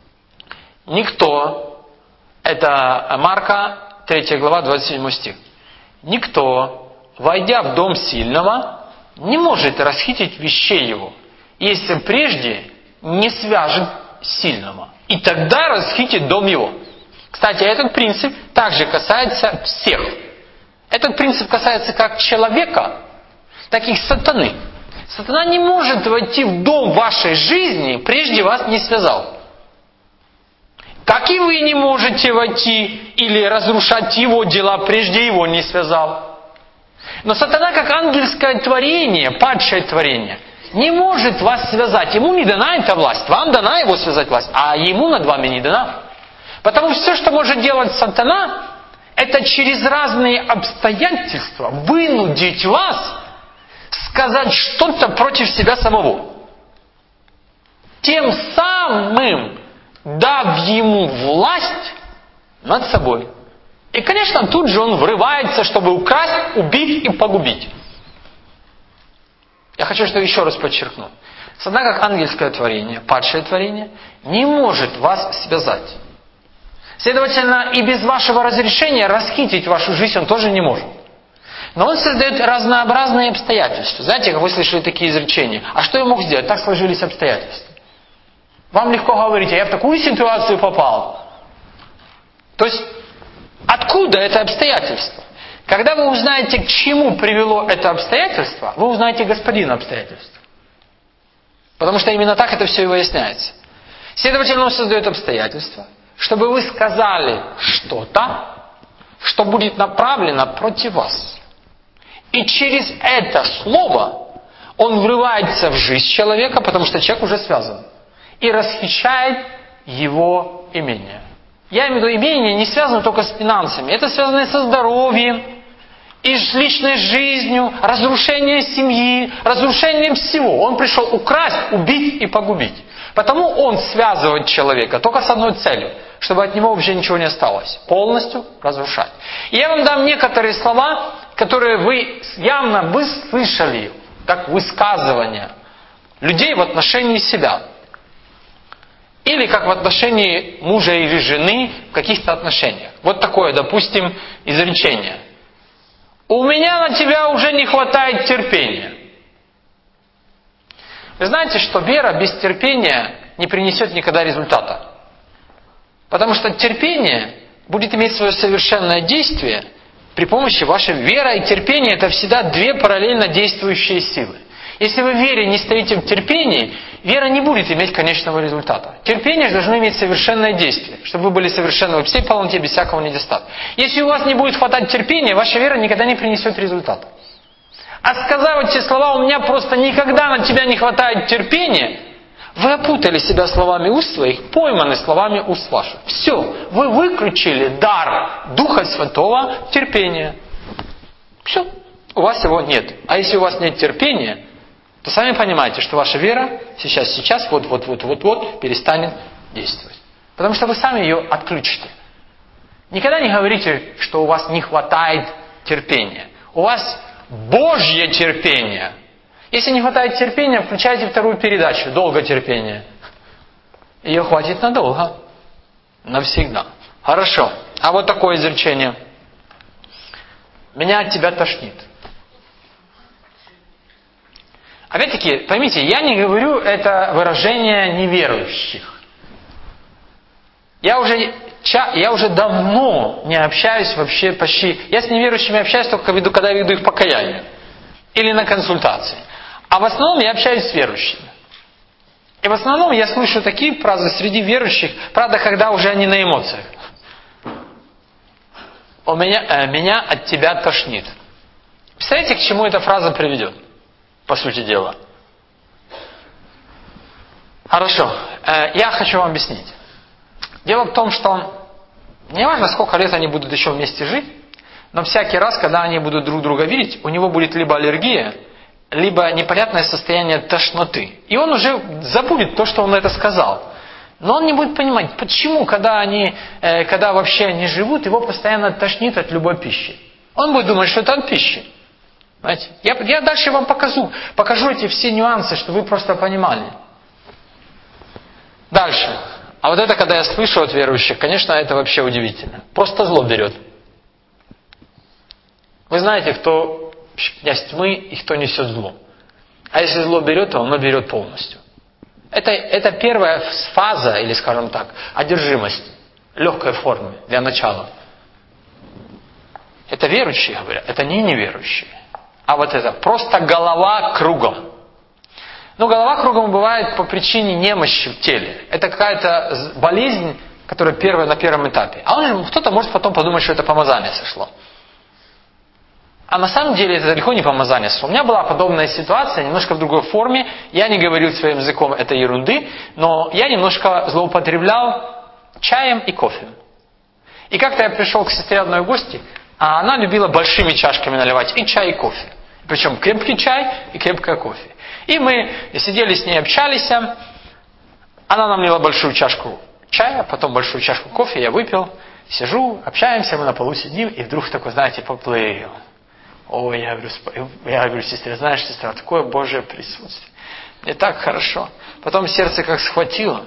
[SPEAKER 1] Никто, это Марка, третья глава, двадцать седьмой стих. Никто, войдя в дом сильного, не может расхитить вещей его, если прежде не свяжет сильного. И тогда расхитит дом его. Кстати, этот принцип также касается всех. Этот принцип касается как человека, так и сатаны. Сатана не может войти в дом вашей жизни, прежде вас не связал. Так и вы не можете войти или разрушать его дела, прежде его не связал. Но сатана, как ангельское творение, падшее творение, не может вас связать. Ему не дана эта власть. Вам дана его связать власть, а ему над вами не дана. Потому все, что может делать сатана, это через разные обстоятельства вынудить вас сказать что-то против себя самого. Тем самым дав ему власть над собой. И, конечно, тут же он врывается, чтобы украсть, убить и погубить. Я хочу, что еще раз подчеркну. Сатана, как ангельское творение, падшее творение, не может вас связать. Следовательно, и без вашего разрешения расхитить вашу жизнь он тоже не может. Но он создает разнообразные обстоятельства. Знаете, как вы слышали такие изречения? А что я мог сделать? Так сложились обстоятельства. Вам легко говорить, а я в такую ситуацию попал. То есть, откуда это обстоятельство? Когда вы узнаете, к чему привело это обстоятельство, вы узнаете господина обстоятельства. Потому что именно так это все и выясняется. Следовательно, он создает обстоятельства, чтобы вы сказали что-то, что будет направлено против вас. И через это слово он врывается в жизнь человека, потому что человек уже связан, и расхищает его имение. Я имею в виду, имение не связано только с финансами. Это связано и со здоровьем, и с личной жизнью, разрушением семьи, разрушением всего. Он пришел украсть, убить и погубить. Потому он связывает человека только с одной целью, чтобы от него вообще ничего не осталось. Полностью разрушать. И я вам дам некоторые слова, которые вы явно вы слышали, как высказывания людей в отношении себя. Или как в отношении мужа или жены в каких-то отношениях. Вот такое, допустим, изречение. У меня на тебя уже не хватает терпения. Вы знаете, что вера без терпения не принесет никогда результата. Потому что терпение будет иметь свое совершенное действие при помощи вашей веры. И терпение – это всегда две параллельно действующие силы. Если вы в вере не стоите в терпении, вера не будет иметь конечного результата. Терпение же должно иметь совершенное действие, чтобы вы были совершенны во всей полноте, без всякого недостатка. Если у вас не будет хватать терпения, ваша вера никогда не принесет результата. А сказав эти слова, у меня просто никогда на тебя не хватает терпения, Вы опутали себя словами уст своих, пойманы словами уст ваших. Все, вы выключили дар Духа Святого терпения. Все, у вас его нет. А если у вас нет терпения, то сами понимаете, что ваша вера сейчас, сейчас, вот, вот, вот, вот, вот перестанет действовать. Потому что вы сами ее отключите. Никогда не говорите, что у вас не хватает терпения. У вас Божье терпение. Если не хватает терпения, включайте вторую передачу «Долготерпение». Ее хватит надолго. Навсегда. Хорошо. А вот такое изречение. «Меня от тебя тошнит». Опять-таки, поймите, я не говорю это выражение неверующих. Я уже, я уже давно не общаюсь вообще почти... Я с неверующими общаюсь только когда я веду их покаяние. Или на консультации. А в основном я общаюсь с верующими. И в основном я слышу такие фразы среди верующих, правда, когда уже они на эмоциях. У меня, э, меня от тебя тошнит. Представляете, к чему эта фраза приведет? По сути дела. Хорошо. Э, я хочу вам объяснить. Дело в том, что не важно, сколько лет они будут еще вместе жить, но всякий раз, когда они будут друг друга видеть, у него будет либо аллергия, либо непонятное состояние тошноты. И он уже забудет то, что он это сказал. Но он не будет понимать, почему, когда, они, э, когда вообще они живут, его постоянно тошнит от любой пищи. Он будет думать, что это от пищи. Знаете? Я, я дальше вам покажу, покажу эти все нюансы, чтобы вы просто понимали. Дальше. А вот это, когда я слышу от верующих, конечно, это вообще удивительно. Просто зло берет. Вы знаете, кто князь тьмы и кто несет зло. А если зло берет, то оно берет полностью. Это, это первая фаза, или скажем так, одержимость. Легкой формы, для начала. Это верующие говорят, это не неверующие. А вот это просто голова кругом. Ну, голова кругом бывает по причине немощи в теле. Это какая-то болезнь, которая первая на первом этапе. А он, кто-то может потом подумать, что это помазание сошло. А на самом деле это далеко не помазание сошло. У меня была подобная ситуация, немножко в другой форме. Я не говорил своим языком этой ерунды, но я немножко злоупотреблял чаем и кофе. И как-то я пришел к сестре одной в гости, а она любила большими чашками наливать и чай, и кофе. Причем крепкий чай и крепкое кофе. И мы сидели с ней, общались. Она нам налила большую чашку чая, потом большую чашку кофе, я выпил. Сижу, общаемся, мы на полу сидим, и вдруг такой, знаете, поплыл. Ой, я говорю, я говорю, сестре, знаешь, сестра, такое Божье присутствие. Мне так хорошо. Потом сердце как схватило.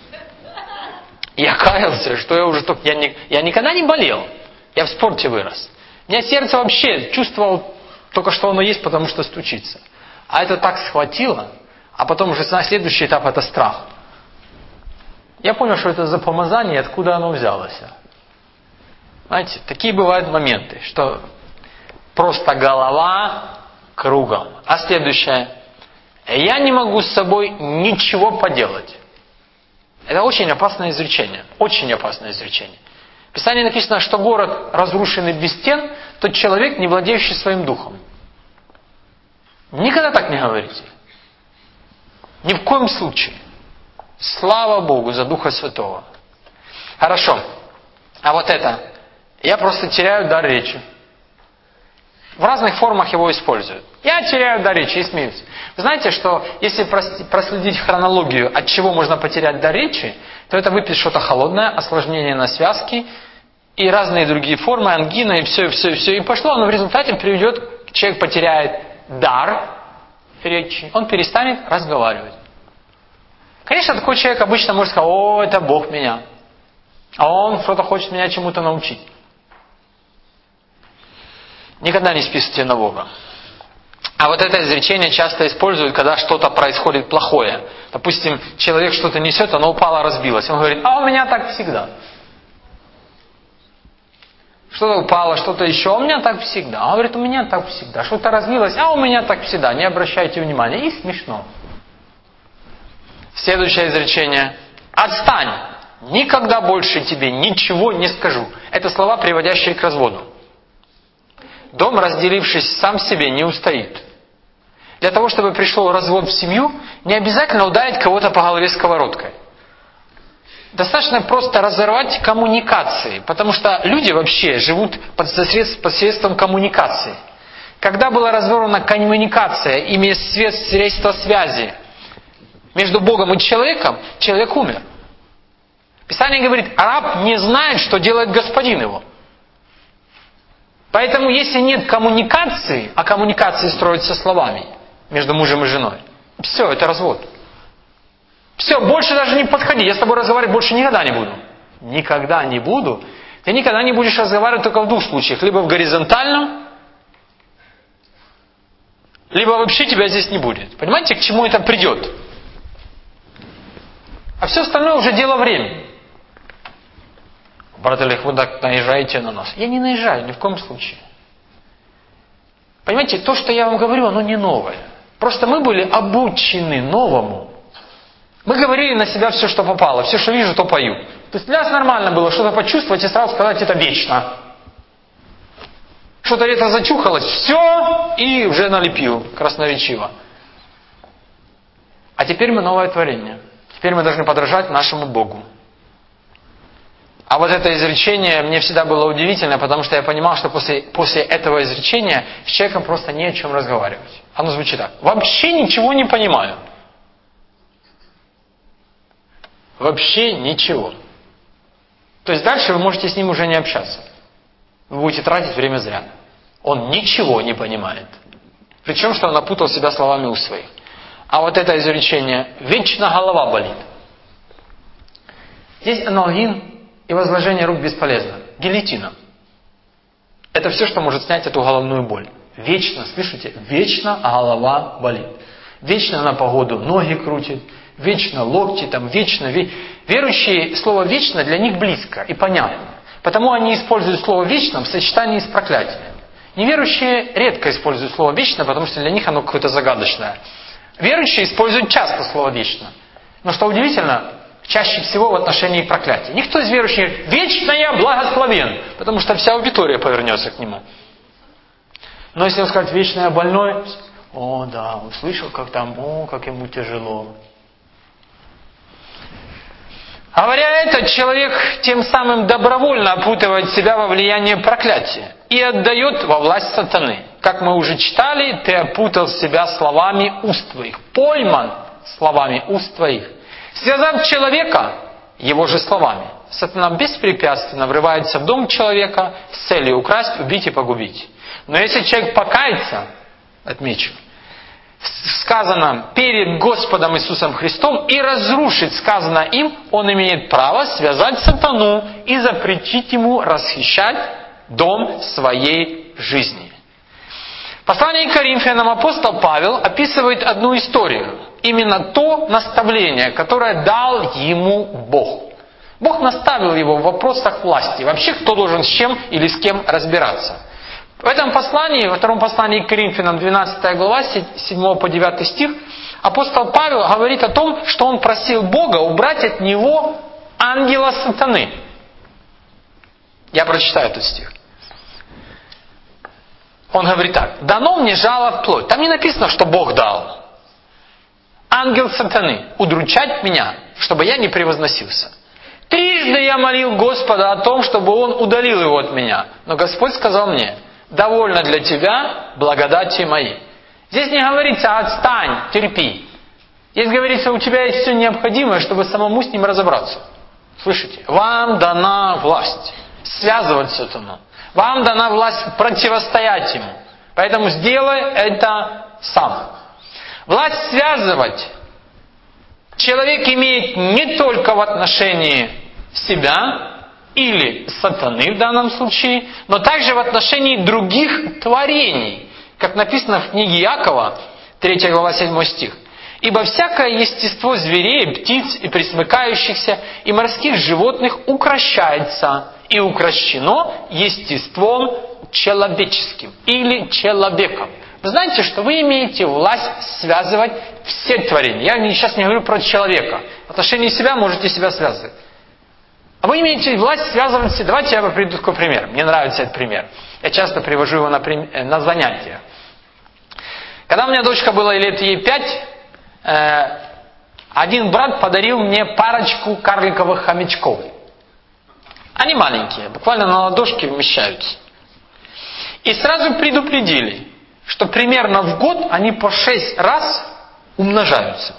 [SPEAKER 1] Я каялся, что я уже только... Я, не, я никогда не болел. Я в спорте вырос. У меня сердце вообще чувствовал только, что оно есть, потому что стучится. А это так схватило, а потом уже следующий этап – это страх. Я понял, что это за помазание, откуда оно взялось. Знаете, такие бывают моменты, что просто голова кругом. А следующее – я не могу с собой ничего поделать. Это очень опасное изречение. Очень опасное изречение. В Писании написано, что город, разрушенный без стен, тот человек, не владеющий своим духом. Никогда так не говорите. Ни в коем случае. Слава Богу за Духа Святого. Хорошо. А вот это. Я просто теряю дар речи. В разных формах его используют. Я теряю дар речи и смеюсь. Вы знаете, что если проследить хронологию, от чего можно потерять дар речи, то это выпить что-то холодное, осложнение на связке и разные другие формы, ангина и все, и все, и все. И пошло, оно в результате приведет, человек потеряет дар речи, он перестанет разговаривать. Конечно, такой человек обычно может сказать, о, это Бог меня. А он что-то хочет меня чему-то научить. Никогда не списывайте на Бога. А вот это изречение часто используют, когда что-то происходит плохое. Допустим, человек что-то несет, оно упало, разбилось. Он говорит, а у меня так всегда. Что-то упало, что-то еще, а у меня так всегда. Он говорит, у меня так всегда. Что-то разбилось, а у меня так всегда. Не обращайте внимания. И смешно. Следующее изречение. Отстань. Никогда больше тебе ничего не скажу. Это слова, приводящие к разводу. Дом, разделившись сам себе, не устоит. для того, чтобы пришел развод в семью, не обязательно ударить кого-то по голове сковородкой. Достаточно просто разорвать коммуникации, потому что люди вообще живут под посредством коммуникации. Когда была разорвана коммуникация, имея средства связи между Богом и человеком, человек умер. Писание говорит, раб не знает, что делает господин его. Поэтому, если нет коммуникации, а коммуникации строятся словами между мужем и женой, все, это развод. Все, больше даже не подходи, я с тобой разговаривать больше никогда не буду. Никогда не буду. Ты никогда не будешь разговаривать только в двух случаях. Либо в горизонтальном, либо вообще тебя здесь не будет. Понимаете, к чему это придет? А все остальное уже дело времени. Брат Олег, вы так наезжаете на нас. Я не наезжаю, ни в коем случае. Понимаете, то, что я вам говорю, оно не новое. Просто мы были обучены новому. Мы говорили на себя все, что попало. Все, что вижу, то пою. То есть для нас нормально было что-то почувствовать и сразу сказать, это вечно. Что-то это зачухалось, все, и уже налепил красноречиво. А теперь мы новое творение. Теперь мы должны подражать нашему Богу. А вот это изречение мне всегда было удивительно, потому что я понимал, что после, после этого изречения с человеком просто не о чем разговаривать. Оно звучит так. Вообще ничего не понимаю. Вообще ничего. То есть дальше вы можете с ним уже не общаться. Вы будете тратить время зря. Он ничего не понимает. Причем, что он напутал себя словами у своих. А вот это изречение «вечно голова болит». Здесь аналгин и возложение рук бесполезно. Гильотина. Это все, что может снять эту головную боль. Вечно, слышите? Вечно голова болит. Вечно на погоду ноги крутит. Вечно локти, там, вечно... Верующие, слово «вечно» для них близко и понятно. Потому они используют слово «вечно» в сочетании с проклятием. Неверующие редко используют слово «вечно», потому что для них оно какое-то загадочное. Верующие используют часто слово «вечно». Но что удивительно, чаще всего в отношении проклятия. Никто из верующих «вечно я благословен», потому что вся аудитория повернется к нему. Но если он скажет «вечно я больной», о да, он слышал, как там, о, как ему тяжело. Говоря это, человек тем самым добровольно опутывает себя во влияние проклятия и отдает во власть сатаны. Как мы уже читали, ты опутал себя словами уст твоих, пойман словами уст твоих. Связав человека его же словами, сатана беспрепятственно врывается в дом человека с целью украсть, убить и погубить. Но если человек покается, отмечу, сказано перед Господом Иисусом Христом и разрушить сказанное им, он имеет право связать сатану и запретить ему расхищать дом своей жизни. В послании к Коринфянам апостол Павел описывает одну историю. Именно то наставление, которое дал ему Бог. Бог наставил его в вопросах власти. Вообще, кто должен с чем или с кем разбираться. В этом послании, во втором послании к Коринфянам, двенадцатая глава, седьмой по девятый стих, апостол Павел говорит о том, что он просил Бога убрать от него ангела сатаны. Я прочитаю этот стих. Он говорит так. «Дано мне жало в плоть». Там не написано, что Бог дал. Ангел сатаны. Удручать меня, чтобы я не превозносился. Трижды я молил Господа о том, чтобы Он удалил его от меня. Но Господь сказал мне: довольно для тебя благодати моей. Здесь не говорится «отстань, терпи». Здесь говорится, у тебя есть все необходимое, чтобы самому с ним разобраться. Слышите? Вам дана власть связывать сатану. Вам дана власть противостоять ему. Поэтому сделай это сам. Власть связывать человек имеет не только в отношении себя или сатаны в данном случае, но также в отношении других творений. Как написано в книге Иакова, третья глава, седьмой стих. «Ибо всякое естество зверей, птиц и пресмыкающихся, и морских животных укращается, и укращено естеством человеческим» или «человеком». Вы знаете, что вы имеете власть связывать все творения. Я сейчас не говорю про человека. В отношении себя можете себя связывать. А вы имеете власть связывать все. Давайте я вам приведу такой пример. Мне нравится этот пример. Я часто привожу его на, на занятия. Когда у меня дочка была лет ей пять, э, один брат подарил мне парочку карликовых хомячков. Они маленькие, буквально на ладошке вмещаются. И сразу предупредили, что примерно в год они по шесть раз умножаются.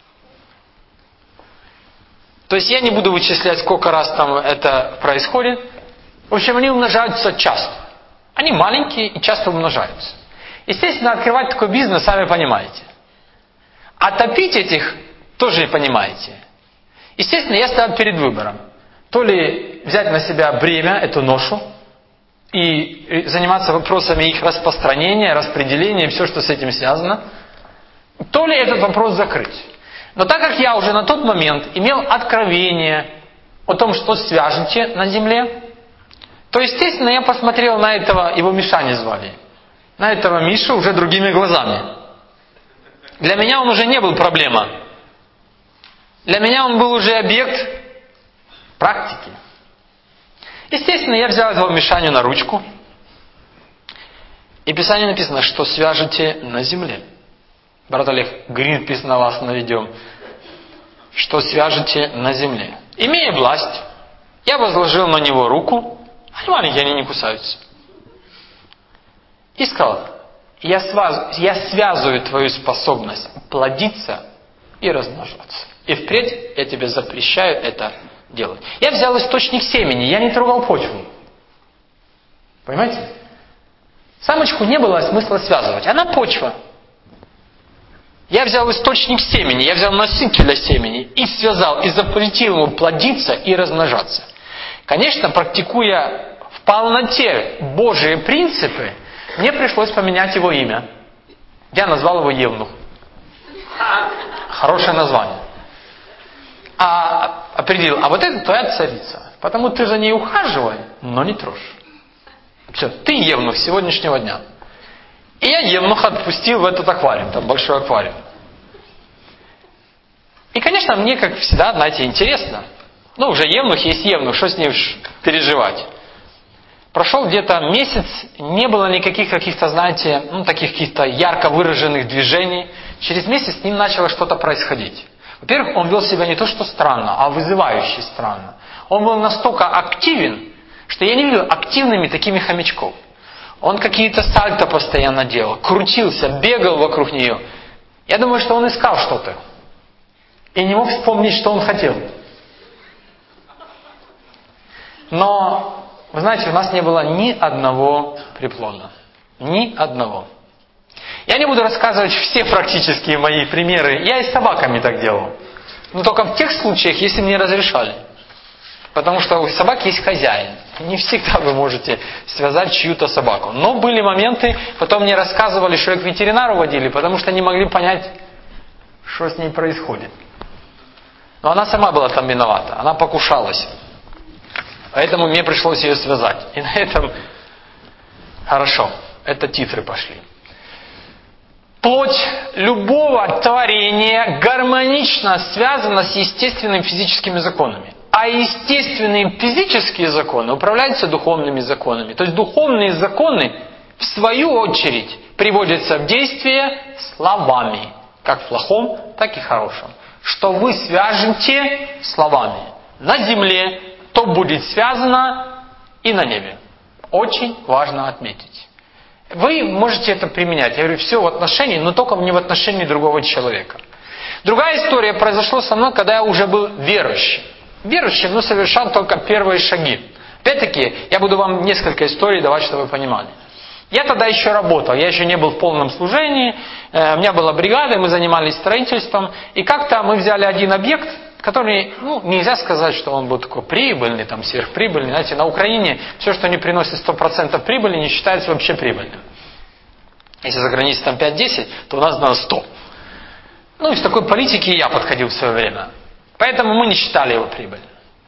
[SPEAKER 1] То есть я не буду вычислять, сколько раз там это происходит. В общем, они умножаются часто. Они маленькие и часто умножаются. Естественно, открывать такой бизнес, сами понимаете. А топить этих тоже понимаете. Естественно, я стоял перед выбором. То ли взять на себя бремя, эту ношу, и заниматься вопросами их распространения, распределения, все, что с этим связано, то ли этот вопрос закрыть. Но так как я уже на тот момент имел откровение о том, что свяжете на земле, то, естественно, я посмотрел на этого, его Мишаня звали, на этого Мишу уже другими глазами. Для меня он уже не был проблема. Для меня он был уже объект практики. Естественно, я взял этого Мишаню на ручку. И в Писании написано, что свяжете на земле. Брат Олег, Гринпис на вас наведем. Что свяжете на земле. Имея власть, я возложил на него руку. Они маленькие, они не кусаются. И сказал, я, связ... я связываю твою способность плодиться и размножаться. И впредь я тебе запрещаю это делать. Я взял источник семени, я не трогал почву. Понимаете? Самочку не было смысла связывать. Она почва. Я взял источник семени, я взял носителя семени и связал, и запретил ему плодиться и размножаться. Конечно, практикуя в полноте Божьи принципы, мне пришлось поменять его имя. Я назвал его Евнух. Хорошее название. А определил, а вот это твоя царица. Потому ты за ней ухаживай, но не трожь. Все, ты Евнух с сегодняшнего дня. И я Евнуха отпустил в этот аквариум, там большой аквариум. И, конечно, мне, как всегда, знаете, интересно. Ну, уже Евнух есть Евнух, что с ним переживать? Прошел где-то месяц, не было никаких каких-то, знаете, ну, таких каких-то ярко выраженных движений. Через месяц с ним начало что-то происходить. Во-первых, он вел себя не то, что странно, а вызывающе странно. Он был настолько активен, что я не видел активными такими хомячков. Он какие-то сальто постоянно делал, крутился, бегал вокруг нее. Я думаю, что он искал что-то. И не мог вспомнить, что он хотел. Но, вы знаете, у нас не было ни одного приплода. Ни одного. Я не буду рассказывать все практические мои примеры. Я и с собаками так делал. Но только в тех случаях, если мне разрешали. Потому что у собак есть хозяин. Не всегда вы можете связать чью-то собаку. Но были моменты, потом мне рассказывали, что ее к ветеринару водили, потому что не могли понять, что с ней происходит. Но она сама была там виновата. Она покушалась. Поэтому мне пришлось ее связать. И на этом хорошо. Это титры пошли. Плоть любого творения гармонично связана с естественными физическими законами. А естественные физические законы управляются духовными законами. То есть духовные законы, в свою очередь, приводятся в действие словами. Как в плохом, так и в хорошем. Что вы свяжете словами на земле, то будет связано и на небе. Очень важно отметить. Вы можете это применять. Я говорю, все в отношении, но только не в отношении другого человека. Другая история произошла со мной, когда я уже был верующим. Верующим, но совершал только первые шаги. Опять-таки, я буду вам несколько историй давать, чтобы вы понимали. Я тогда еще работал, я еще не был в полном служении. У меня была бригада, мы занимались строительством. И как-то мы взяли один объект, который, ну, нельзя сказать, что он был такой прибыльный, там, сверхприбыльный. Знаете, на Украине все, что не приносит сто процентов прибыли, не считается вообще прибыльным. Если за границей там пять-десять, то у нас надо сто. Ну, из такой политики я подходил в свое время. Поэтому мы не считали его прибыльным.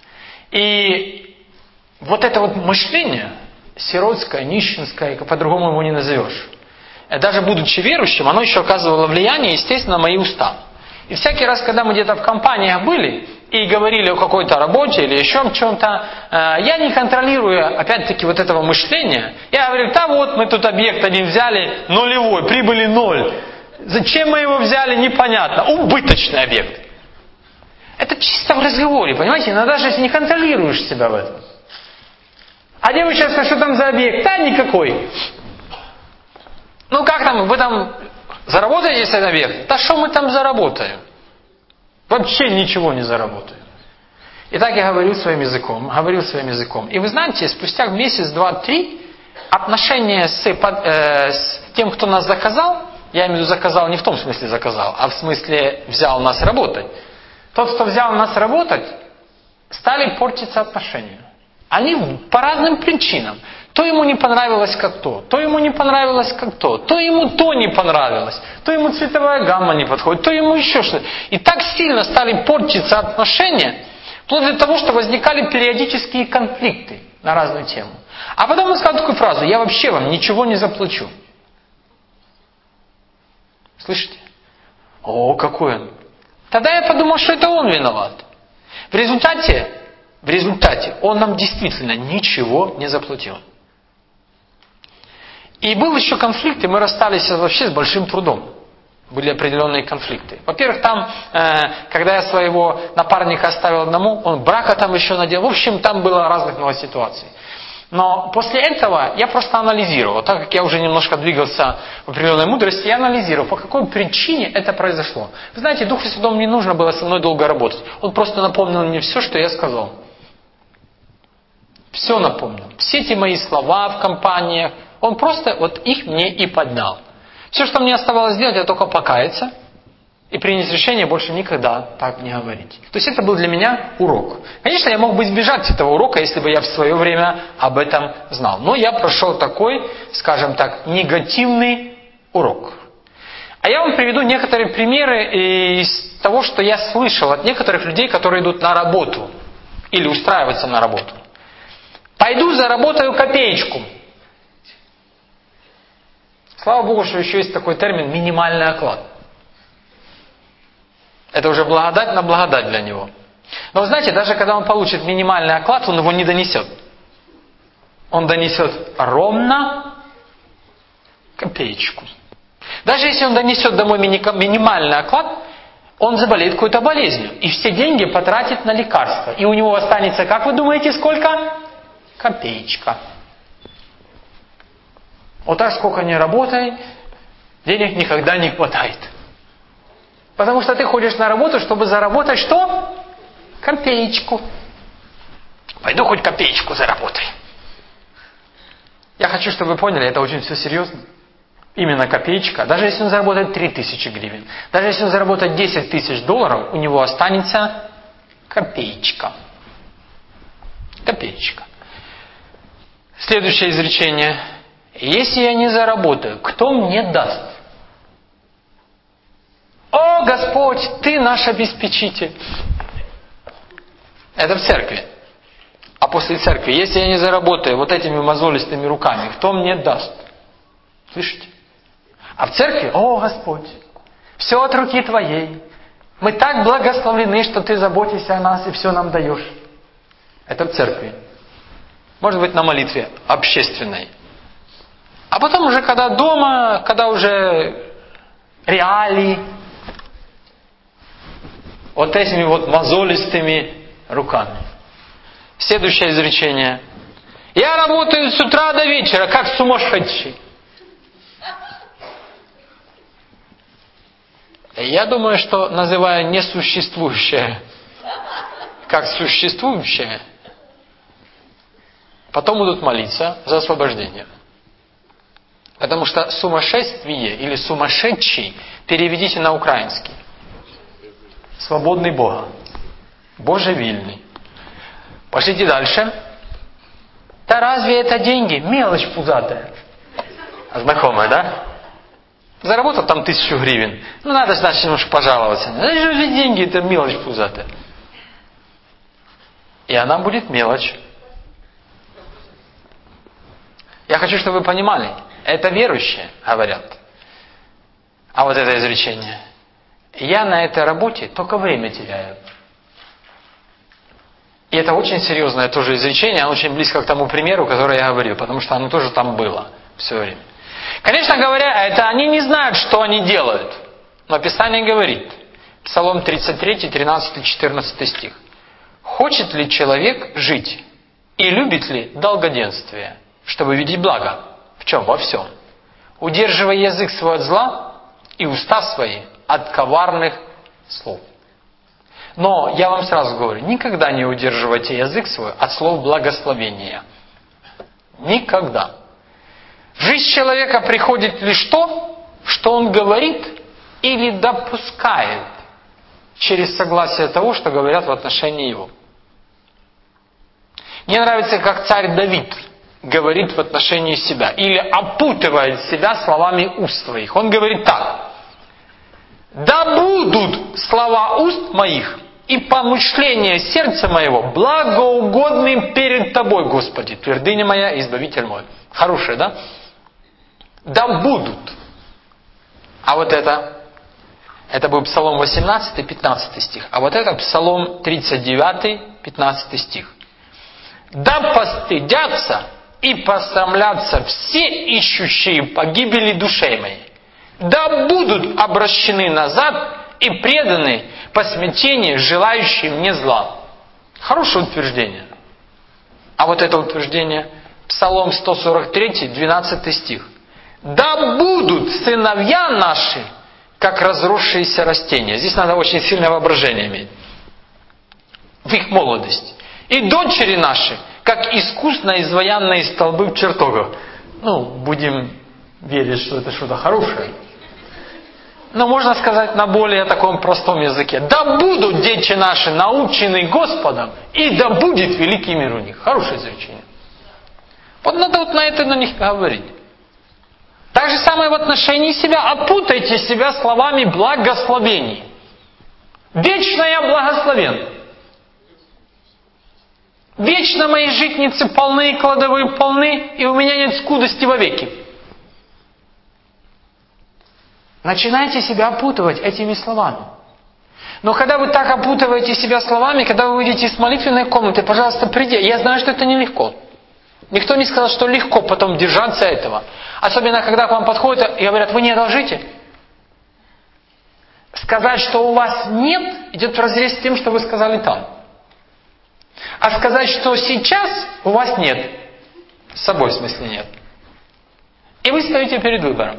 [SPEAKER 1] И вот это вот мышление, сиротское, нищенское, по-другому его не назовешь. Даже будучи верующим, оно еще оказывало влияние, естественно, на мои уста. И всякий раз, когда мы где-то в компаниях были и говорили о какой-то работе или еще о чем-то, я не контролируя, опять-таки, вот этого мышления, я говорю, да вот, мы тут объект один взяли, нулевой, прибыли ноль. Зачем мы его взяли, непонятно. Убыточный объект. Это чисто в разговоре, понимаете? Иногда даже не контролируешь себя в этом. А девушка сейчас, что там за объект? Да, никакой. Ну как там, вы там заработаете с этим объектом? Да что мы там заработаем? Вообще ничего не заработаем. И так я говорил своим языком, говорил своим языком. И вы знаете, спустя месяц, два, три, отношения с, э, с тем, кто нас заказал, я имею в виду заказал не в том смысле заказал, а в смысле взял нас работать. Тот, кто взял нас работать, стали портиться отношения. Они по разным причинам. То ему не понравилось как то, то ему не понравилось как то, то ему то не понравилось, то ему цветовая гамма не подходит, то ему еще что-то. И так сильно стали портиться отношения, вплоть до того, что возникали периодические конфликты на разную тему. А потом он сказал такую фразу: я вообще вам ничего не заплачу. Слышите? О, какой он. Тогда я подумал, что это он виноват. В результате, в результате он нам действительно ничего не заплатил. И был еще конфликт, и мы расстались вообще с большим трудом. Были определенные конфликты. Во-первых, там, э, когда я своего напарника оставил одному, он брака там еще надел. В общем, там было разных много ситуаций. Но после этого я просто анализировал. Так как я уже немножко двигался в определенной мудрости, я анализировал, по какой причине это произошло. Вы знаете, Духу Святому не нужно было со мной долго работать. Он просто напомнил мне все, что я сказал. Все напомнил. Все эти мои слова в компаниях, он просто вот их мне и поднял. Все, что мне оставалось сделать, это только покаяться и принять решение больше никогда так не говорить. То есть это был для меня урок. Конечно, я мог бы избежать этого урока, если бы я в свое время об этом знал. Но я прошел такой, скажем так, негативный урок. А я вам приведу некоторые примеры из того, что я слышал от некоторых людей, которые идут на работу или устраиваются на работу. Пойду заработаю копеечку. Слава Богу, что еще есть такой термин «минимальный оклад». Это уже благодать на благодать для него. Но вы знаете, даже когда он получит минимальный оклад, он его не донесет. Он донесет ровно копеечку. Даже если он донесет домой минимальный оклад, он заболеет какой-то болезнью. И все деньги потратит на лекарства. И у него останется, как вы думаете, сколько? Копеечка. Вот так сколько ни работай, денег никогда не хватает. Потому что ты ходишь на работу, чтобы заработать что? Копеечку. Пойду хоть копеечку заработай. Я хочу, чтобы вы поняли, это очень все серьезно. Именно копеечка. Даже если он заработает три тысячи гривен, даже если он заработает десять тысяч долларов, у него останется копеечка. Копеечка. Следующее изречение. Если я не заработаю, кто мне даст? О, Господь, Ты наш обеспечитель. Это в церкви. А после церкви, если я не заработаю вот этими мозолистыми руками, кто мне даст? Слышите? А в церкви, о, Господь, все от руки Твоей. Мы так благословлены, что Ты заботишься о нас и все нам даешь. Это в церкви. Может быть, на молитве общественной. А потом уже, когда дома, когда уже реалии, вот этими вот мозолистыми руками. Следующее изречение. Я работаю с утра до вечера, как сумасшедший. Я думаю, что называя несуществующее как существующее, потом будут молиться за освобождение. Потому что сумасшествие или сумасшедший переведите на украинский. Свободный Бога. Божевильный. Пошлите дальше. Да разве это деньги? Мелочь пузатая. Знакомая, да? Заработал там тысячу гривен. Ну, надо, значит, немножко пожаловаться. Это же деньги, это мелочь пузатая. И она будет мелочь. Я хочу, чтобы вы понимали. Это верующие говорят. А вот это изречение. Я на этой работе только время теряю. И это очень серьезное тоже изречение, оно очень близко к тому примеру, который я говорил, потому что оно тоже там было все время. Конечно говоря, это они не знают, что они делают. Но Писание говорит, Псалом тридцать три, тринадцать, четырнадцать стих. «Хочет ли человек жить и любит ли долгоденствие, чтобы видеть благо?» В чем? Во всем. «Удерживая язык свой от зла и уста свои от коварных слов». Но я вам сразу говорю, никогда не удерживайте язык свой от слов благословения. Никогда. В жизнь человека приходит лишь то, что он говорит или допускает через согласие того, что говорят в отношении его. Мне нравится, как царь Давид говорит в отношении себя или опутывает себя словами уст своих. Он говорит так: «Да будут слова уст моих и помышления сердца моего благоугодным перед Тобой, Господи, твердыня моя, избавитель мой». Хорошее, да? Да будут. А вот это, это был Псалом восемнадцать, пятнадцать стих. А вот это Псалом тридцать девять, пятнадцать стих. «Да постыдятся и посрамлятся все ищущие погибели душей моей. Да будут обращены назад и преданы по смятению, желающие мне зла». Хорошее утверждение. А вот это утверждение, Псалом сто сорок три, двенадцать стих. «Да будут сыновья наши, как разросшиеся растения». Здесь надо очень сильное воображение иметь. В их молодость. «И дочери наши, как искусно изваянные столбы в чертогах». Ну, будем верить, что это что-то хорошее. Но можно сказать на более таком простом языке. «Да будут дети наши научены Господом, и да будет великий мир у них». Хорошее изречение. Вот надо вот на это на них говорить. Так же самое в отношении себя. Опутайте себя словами благословений. Вечно я благословен. Вечно мои житницы полны и кладовые полны, и у меня нет скудости вовеки. Начинайте себя опутывать этими словами. Но когда вы так опутываете себя словами, когда вы выйдете из молитвенной комнаты, пожалуйста, приди. Я знаю, что это нелегко. Никто не сказал, что легко потом держаться этого. Особенно, когда к вам подходят и говорят: вы не одолжите. Сказать, что у вас нет, идет вразрез с тем, что вы сказали там. А сказать, что сейчас у вас нет, с собой в смысле нет. И вы стоите перед выбором.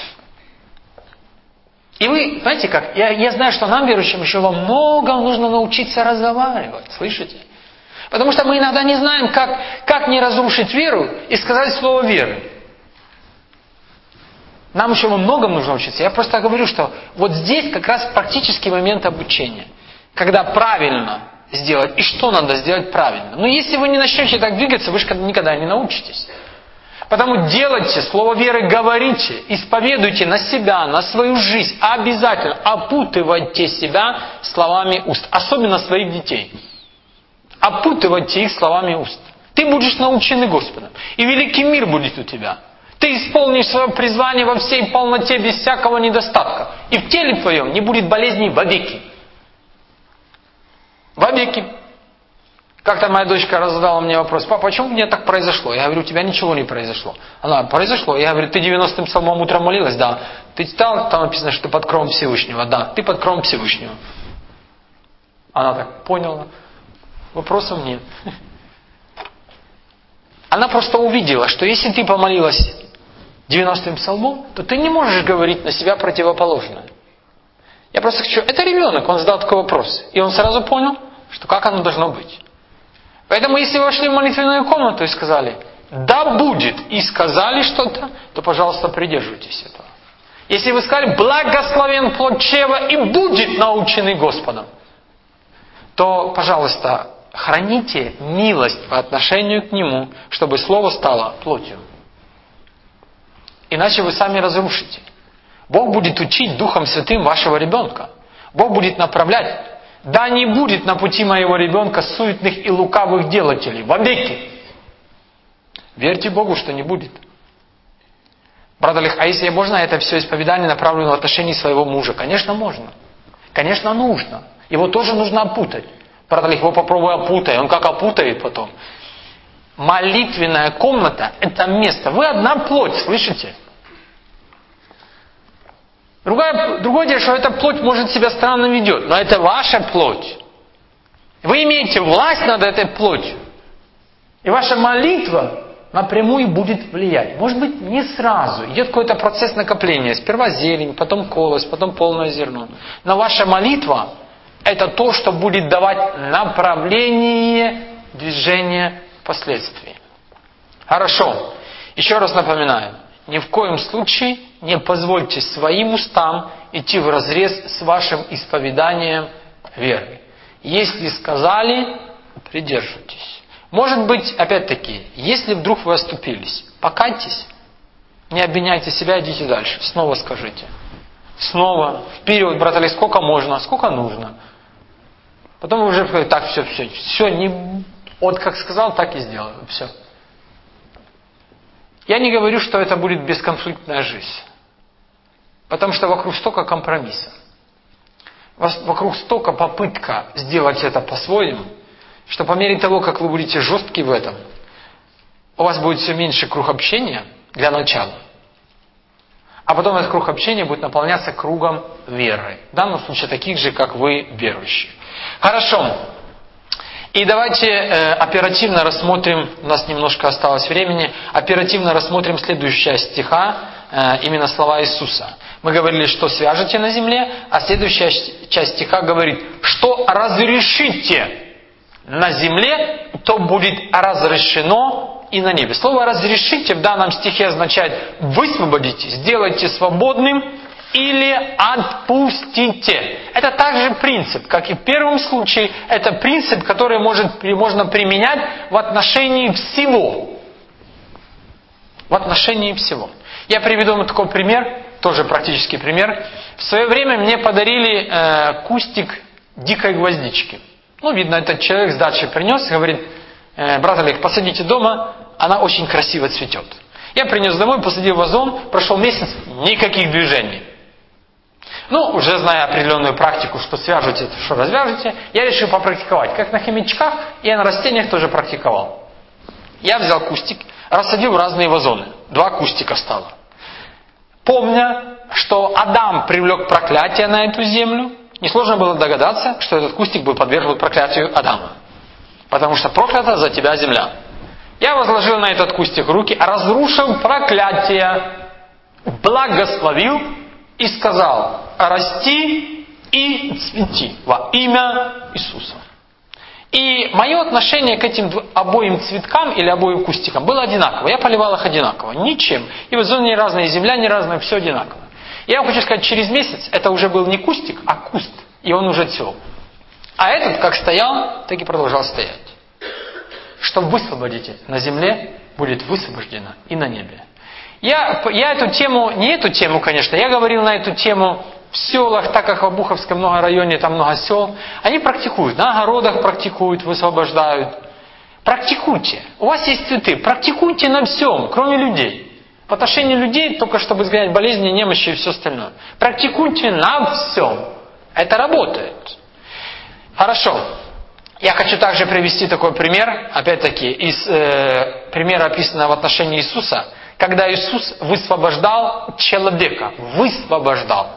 [SPEAKER 1] И вы, знаете как, я, я знаю, что нам, верующим, еще во многом нужно научиться разговаривать. Слышите? Потому что мы иногда не знаем, как, как не разрушить веру и сказать слово веры. Нам еще во многом нужно учиться. Я просто говорю, что вот здесь как раз практический момент обучения. Когда правильно сделать и что надо сделать правильно. Но если вы не начнете так двигаться, вы же никогда не научитесь. Потому делайте, слово веры говорите, исповедуйте на себя, на свою жизнь. Обязательно опутывайте себя словами уст. Особенно своих детей. Опутывайте их словами уст. Ты будешь научен Господом. И великий мир будет у тебя. Ты исполнишь свое призвание во всей полноте, без всякого недостатка. И в теле твоем не будет болезней вовеки. Вовеки. Как-то моя дочка задала мне вопрос: папа, почему мне так произошло? Я говорю: у тебя ничего не произошло. Она: произошло. Я говорю: ты девяностым псалмом утром молилась? Да. Ты читал, там написано, что под кровом Всевышнего? Да. Ты под кровом Всевышнего. Она так: поняла. Вопросов нет. Она просто увидела, что если ты помолилась девяностым псалмом, то ты не можешь говорить на себя противоположное. Я просто хочу... Это ребенок, он задал такой вопрос. И он сразу понял, что как оно должно быть. Поэтому, если вы вошли в молитвенную комнату и сказали: да будет, и сказали что-то, то, пожалуйста, придерживайтесь этого. Если вы сказали: благословен плод чрева и будет наученный Господом, то, пожалуйста, храните милость по отношению к Нему, чтобы Слово стало плотью. Иначе вы сами разрушите. Бог будет учить Духом Святым вашего ребенка. Бог будет направлять. Да не будет на пути моего ребенка суетных и лукавых делателей. Вовеки. Верьте Богу, что не будет. Брат Олег, а если можно это все исповедание направлено в отношении своего мужа? Конечно, можно. Конечно, нужно. Его тоже нужно опутать. Брат Олег, его попробуй опутай. Он как опутает потом. Молитвенная комната – это место. Вы одна плоть, слышите? Другое, другое дело, что эта плоть, может, себя странно ведет, но это ваша плоть. Вы имеете власть над этой плотью. И ваша молитва напрямую будет влиять. Может быть, не сразу. Идет какой-то процесс накопления. Сперва зелень, потом колос, потом полное зерно. Но ваша молитва – это то, что будет давать направление движения впоследствии. Хорошо. Еще раз напоминаю. Ни в коем случае не позвольте своим устам идти вразрез с вашим исповеданием веры. Если сказали, придерживайтесь. Может быть, опять-таки, если вдруг вы оступились, покайтесь, не обвиняйте себя, идите дальше. Снова скажите. Снова, вперед, брат Олег, сколько можно, сколько нужно. Потом вы уже говорите, так, все, все, все, не, вот как сказал, так и сделаю, все. Я не говорю, что это будет бесконфликтная жизнь. Потому что вокруг столько компромисса. Вокруг столько попытка сделать это по-своему, что по мере того, как вы будете жесткие в этом, у вас будет все меньше круг общения для начала. А потом этот круг общения будет наполняться кругом веры. В данном случае таких же, как вы, верующие. Хорошо. И давайте э, оперативно рассмотрим, у нас немножко осталось времени, оперативно рассмотрим следующую часть стиха, э, именно слова Иисуса. Мы говорили, что свяжете на земле, а следующая часть стиха говорит, что разрешите на земле, то будет разрешено и на небе. Слово «разрешите» в данном стихе означает «высвободите», «сделайте свободным» или «отпустите». Это также принцип, как и в первом случае, это принцип, который может, можно применять в отношении всего. В отношении всего. Я приведу вам такой пример, тоже практический пример. В свое время мне подарили э, кустик дикой гвоздички. Ну, видно, этот человек с дачи принес и говорит, э, брат Олег, посадите дома, она очень красиво цветет. Я принес домой, посадил в вазон, прошел месяц, никаких движений. Ну, уже зная определенную практику, что свяжете, что развяжете, я решил попрактиковать. Как на хомячках, я на растениях тоже практиковал. Я взял кустик, рассадил в разные вазоны. Два кустика стало. Помня, что Адам привлек проклятие на эту землю, несложно было догадаться, что этот кустик был подвергнут проклятию Адама. Потому что проклята за тебя земля. Я возложил на этот кустик руки, разрушил проклятие, благословил и сказал, расти и цвети во имя Иисуса. И мое отношение к этим обоим цветкам или обоим кустикам было одинаково. Я поливал их одинаково, ничем. И в зоне разная, и земля не разная, все одинаково. Я вам хочу сказать, через месяц это уже был не кустик, а куст. И он уже цвел. А этот как стоял, так и продолжал стоять. Что высвободите на земле, будет высвобождено и на небе. Я, я эту тему, не эту тему, конечно, я говорил на эту тему в селах, так как в Обуховском много районе, там много сел. Они практикуют, на огородах практикуют, высвобождают. Практикуйте. У вас есть цветы, практикуйте на всем, кроме людей. В отношении людей, только чтобы изгонять болезни, немощи и все остальное. Практикуйте на всем. Это работает. Хорошо. Я хочу также привести такой пример, опять-таки, из э, примера, описанного в отношении Иисуса, когда Иисус высвобождал человека. Высвобождал.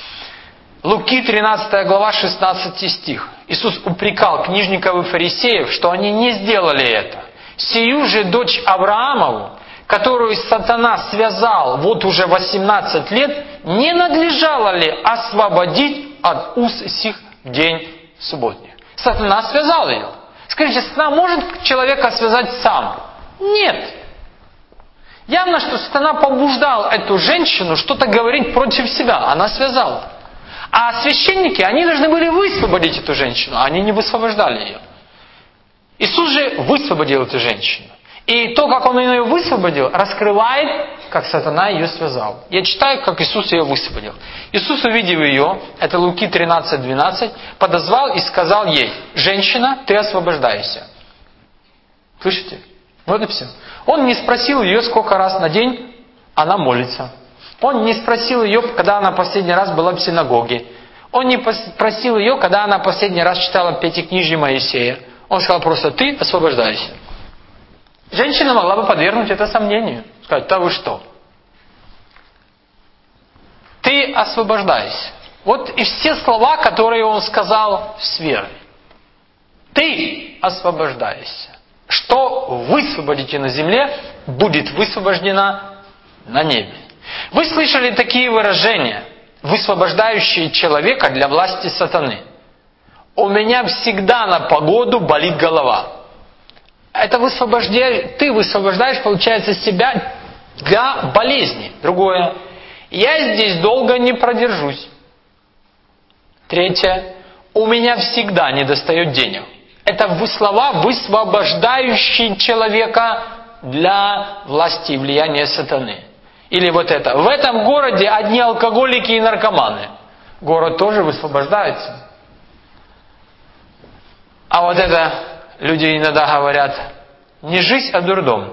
[SPEAKER 1] Луки тринадцатая глава, шестнадцатый стих. Иисус упрекал книжников и фарисеев, что они не сделали это. «Сию же дочь Авраамову, которую сатана связал вот уже восемнадцать лет, не надлежало ли освободить от уз сих в день субботний?» Сатана связал ее. Скажите, сатана может человека связать сам? Нет. Явно, что сатана побуждал эту женщину что-то говорить против себя. Она связала. А священники, они должны были высвободить эту женщину, а они не высвобождали ее. Иисус же высвободил эту женщину. И то, как Он ее высвободил, раскрывает, как сатана ее связал. Я читаю, как Иисус ее высвободил. Иисус, увидев ее, это Луки тринадцать двенадцать, подозвал и сказал ей: «Женщина, ты освобождайся». Слышите? Вот и все. Он не спросил ее, сколько раз на день она молится. Он не спросил ее, когда она последний раз была в синагоге. Он не спросил ее, когда она последний раз читала Пятикнижие Моисея. Он сказал просто: «Ты освобождайся». Женщина могла бы подвергнуть это сомнению. Сказать: «Да вы что? Ты ты освобождайся. Вот и все слова, которые он сказал с верой. Ты освобождайся. Что высвободите на земле, будет высвобождено на небе. Вы слышали такие выражения, высвобождающие человека для власти сатаны. У меня всегда на погоду болит голова. Это высвобождение, ты высвобождаешь, получается, себя для болезни. Другое. Я здесь долго не продержусь. Третье. У меня всегда недостает денег. Это слова, высвобождающие человека для власти и влияния сатаны. Или вот это. В этом городе одни алкоголики и наркоманы. Город тоже высвобождается. А вот это, люди иногда говорят, не жизнь, а дурдом.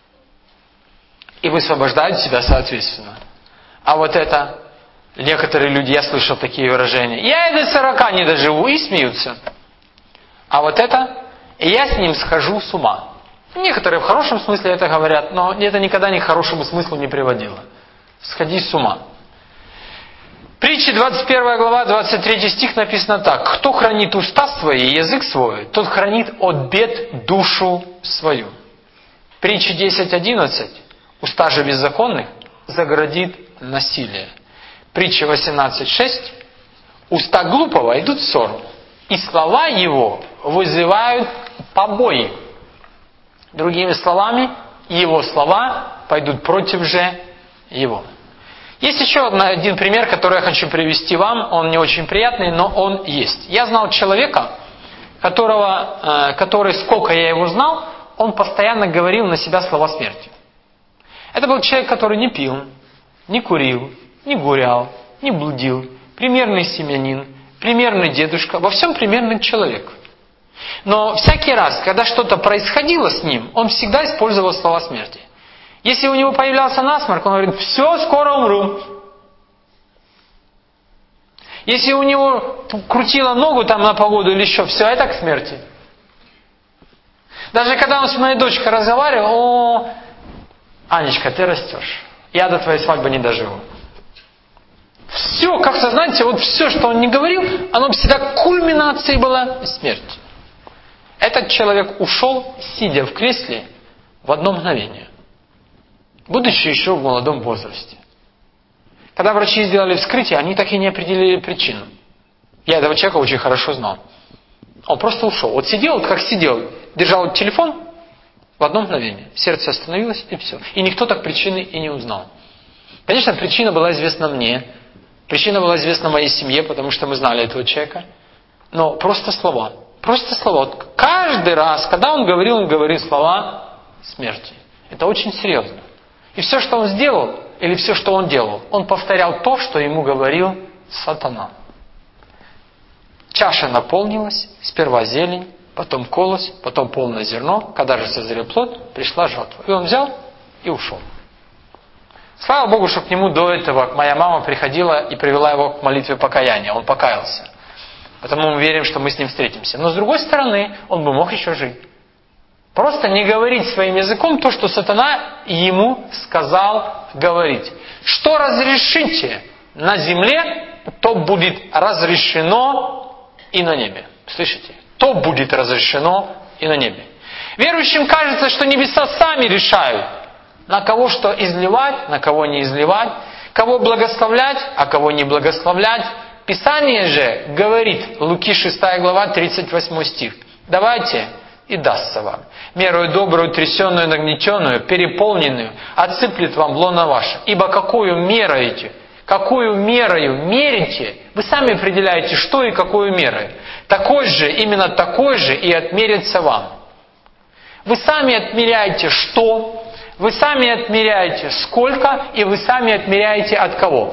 [SPEAKER 1] И высвобождают себя соответственно. А вот это, некоторые люди, я слышал такие выражения, я и до сорока не доживу, и смеются. А вот это, я с ним схожу с ума. Некоторые в хорошем смысле это говорят, но это никогда ни к хорошему смыслу не приводило. Сходи с ума. Притча двадцать первая глава, двадцать третий стих написано так. Кто хранит уста свои и язык свой, тот хранит от бед душу свою. Притча десять одиннадцать. Уста же беззаконных загородит насилие. Притча восемнадцать шесть. Уста глупого идут в ссору, и слова его вызывают побои. Другими словами, его слова пойдут против же его. Есть еще один пример, который я хочу привести вам. Он не очень приятный, но он есть. Я знал человека, которого, который, сколько я его знал, он постоянно говорил на себя слова смерти. Это был человек, который не пил, не курил, не гулял, не блудил. Примерный семьянин, примерный дедушка, во всем примерный человек. Но всякий раз, когда что-то происходило с ним, он всегда использовал слова смерти. Если у него появлялся насморк, он говорит, все, скоро умру. Если у него крутило ногу там на погоду или еще, все, это к смерти. Даже когда он с моей дочкой разговаривал, о, Анечка, ты растешь. Я до твоей свадьбы не доживу. Все, как-то, знаете, вот все, что он не говорил, оно всегда кульминацией была смерти. Этот человек ушел, сидя в кресле, в одно мгновение. Будучи еще в молодом возрасте. Когда врачи сделали вскрытие, они так и не определили причину. Я этого человека очень хорошо знал. Он просто ушел. Вот сидел, как сидел, держал телефон в одно мгновение. Сердце остановилось, и все. И никто так причины и не узнал. Конечно, причина была известна мне. Причина была известна моей семье, потому что мы знали этого человека. Но просто слова. Просто слова. Вот каждый раз, когда он говорил, он говорил слова смерти. Это очень серьезно. И все, что он сделал, или все, что он делал, он повторял то, что ему говорил сатана. Чаша наполнилась, сперва зелень, потом колос, потом полное зерно. Когда же созрел плод, пришла жатва. И он взял и ушел. Слава Богу, что к нему до этого моя мама приходила и привела его к молитве покаяния. Он покаялся. Потому мы верим, что мы с ним встретимся. Но с другой стороны, он бы мог еще жить. Просто не говорить своим языком то, что сатана ему сказал говорить. Что разрешите на земле, то будет разрешено и на небе. Слышите? То будет разрешено и на небе. Верующим кажется, что небеса сами решают, на кого что изливать, на кого не изливать, кого благословлять, а кого не благословлять. Писание же говорит, Луки шестая глава, тридцать восьмой стих. Давайте, и дастся вам. Мерою добрую, трясенную, нагнетенную, переполненную, отсыплет вам лоно ваше. Ибо какую мераете, какую мерою мерите, вы сами определяете, что и какую мерою. Такой же, именно такой же и отмерится вам. Вы сами отмеряете что, вы сами отмеряете сколько, и вы сами отмеряете от кого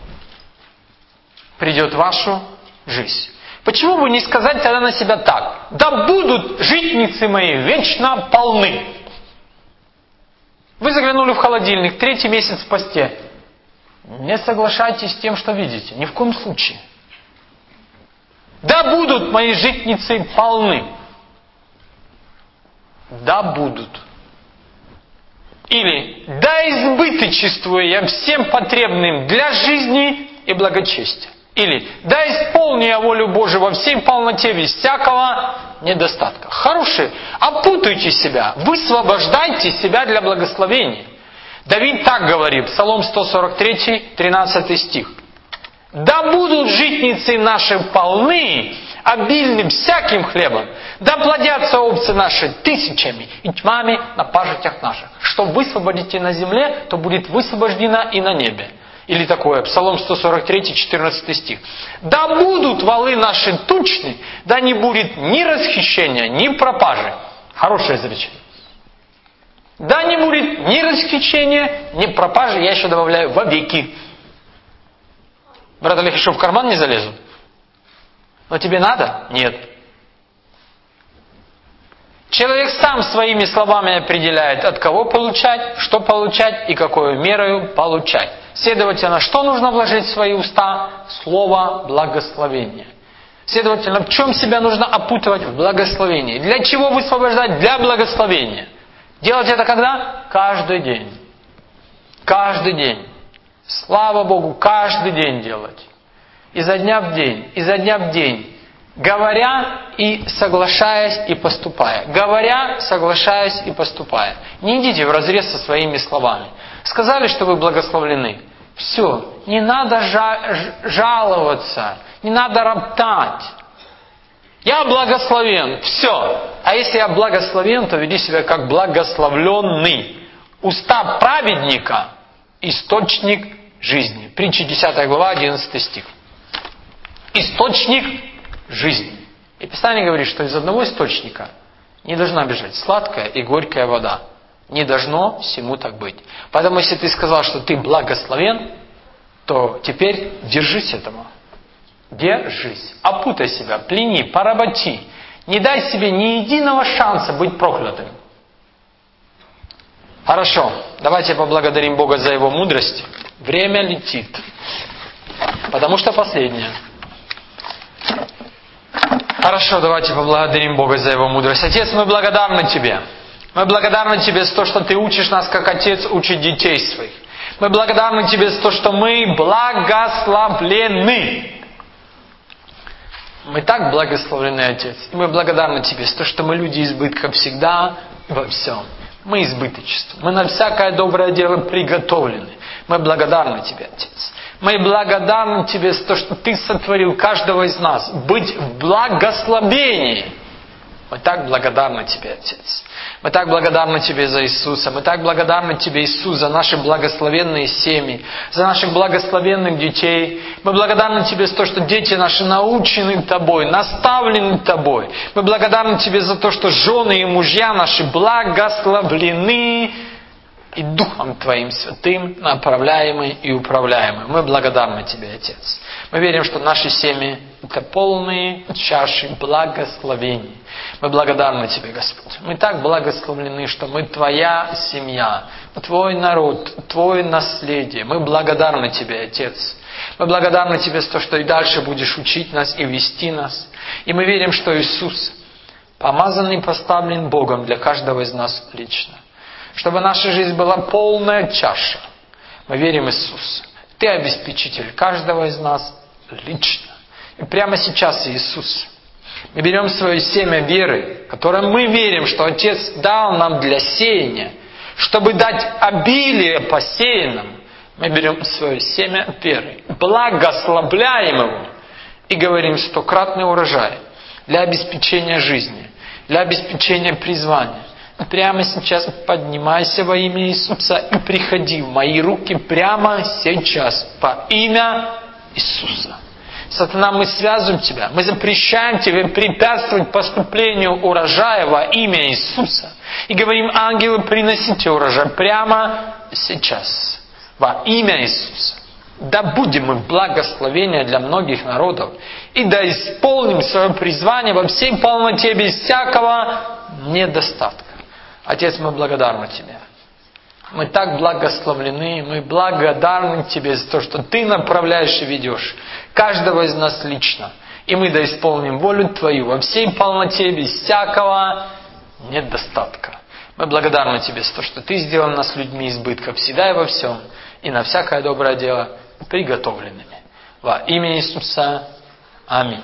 [SPEAKER 1] придет вашу жизнь. Почему бы не сказать тогда на себя так? Да будут житницы мои вечно полны. Вы заглянули в холодильник, третий месяц в посте. Не соглашайтесь с тем, что видите. Ни в коем случае. Да будут мои житницы полны. Да будут. Или да избыточествую я всем потребным для жизни и благочестия. Или «Да исполни я волю Божию во всей полноте, без всякого недостатка». Хорошие, опутайте себя, высвобождайте себя для благословения. Давид так говорит, Псалом сто сорок три, тринадцатый стих. «Да будут житницы наши полны, обильным всяким хлебом, да плодятся овцы наши тысячами и тьмами на пажитях наших». Что высвободите на земле, то будет высвобождено и на небе. Или такое, Псалом сто сорок три, четырнадцатый стих. «Да будут валы наши тучны, да не будет ни расхищения, ни пропажи». Хорошее изречение. Да не будет ни расхищения, ни пропажи, я еще добавляю, вовеки. Брат Олег, еще в карман не залезут? Но тебе надо? Нет. Человек сам своими словами определяет, от кого получать, что получать и какой мерою получать. Следовательно, что нужно вложить в свои уста? Слово благословения. Следовательно, в чем себя нужно опутывать? В благословении. Для чего высвобождать? Для благословения. Делать это когда? Каждый день. Каждый день. Слава Богу, каждый день делать. Изо дня в день, изо дня в день. Говоря и соглашаясь и поступая. Говоря, соглашаясь и поступая. Не идите вразрез со своими словами. Сказали, что вы благословлены. Все. Не надо жаловаться. Не надо роптать. Я благословен. Все. А если я благословен, то веди себя как благословленный. Уста праведника – источник жизни. Притча десятая глава, одиннадцатый стих. Источник жизни. И Писание говорит, что из одного источника не должна бежать сладкая и горькая вода. Не должно всему так быть. Поэтому, если ты сказал, что ты благословен, то теперь держись этому. Держись. Опутай себя, плени, поработи. Не дай себе ни единого шанса быть проклятым. Хорошо. Давайте поблагодарим Бога за Его мудрость. Время летит. Потому что последнее. Хорошо, давайте поблагодарим Бога за Его мудрость. Отец, мы благодарны Тебе. Мы благодарны Тебе за то, что Ты учишь нас, как Отец учит детей своих. Мы благодарны Тебе за то, что мы благословлены. Мы так благословлены, Отец. И мы благодарны Тебе за то, что мы люди избытка всегда во всем. Мы избыточество. Мы на всякое доброе дело приготовлены. Мы благодарны Тебе, Отец. Мы благодарны Тебе за то, что Ты сотворил каждого из нас быть в благословении. Мы так благодарны Тебе, Отец. Мы так благодарны Тебе за Иисуса. Мы так благодарны Тебе, Иисус, за наши благословенные семьи, за наших благословенных детей. Мы благодарны Тебе за то, что дети наши научены Тобой, наставлены Тобой. Мы благодарны Тебе за то, что жены и мужья наши благословлены и Духом Твоим Святым направляемый и управляемый. Мы благодарны Тебе, Отец. Мы верим, что наши семьи – это полные чаши благословений. Мы благодарны Тебе, Господь. Мы так благословлены, что мы Твоя семья, Твой народ, Твое наследие. Мы благодарны Тебе, Отец. Мы благодарны Тебе за то, что и дальше будешь учить нас и вести нас. И мы верим, что Иисус помазан и поставлен Богом для каждого из нас лично. Чтобы наша жизнь была полная чаша. Мы верим, Иисус. Ты обеспечитель каждого из нас лично. И прямо сейчас, Иисус, мы берем свое семя веры, которое мы верим, что Отец дал нам для сеяния, чтобы дать обилие посеянным. Мы берем свое семя веры, благословляем его и говорим стократный урожай для обеспечения жизни, для обеспечения призвания. Прямо сейчас поднимайся во имя Иисуса и приходи в мои руки прямо сейчас во имя Иисуса. Сатана, мы связываем тебя, мы запрещаем тебе препятствовать поступлению урожая во имя Иисуса. И говорим, ангелы, приносите урожай прямо сейчас во имя Иисуса. Да будем мы благословения для многих народов и да исполним свое призвание во всей полноте без всякого недостатка. Отец, мы благодарны Тебе. Мы так благословлены, мы благодарны Тебе за то, что Ты направляешь и ведешь каждого из нас лично. И мы да исполним волю Твою во всей полноте, без всякого недостатка. Мы благодарны Тебе за то, что Ты сделал нас людьми избытка всегда и во всем, и на всякое доброе дело приготовленными. Во имя Иисуса. Аминь.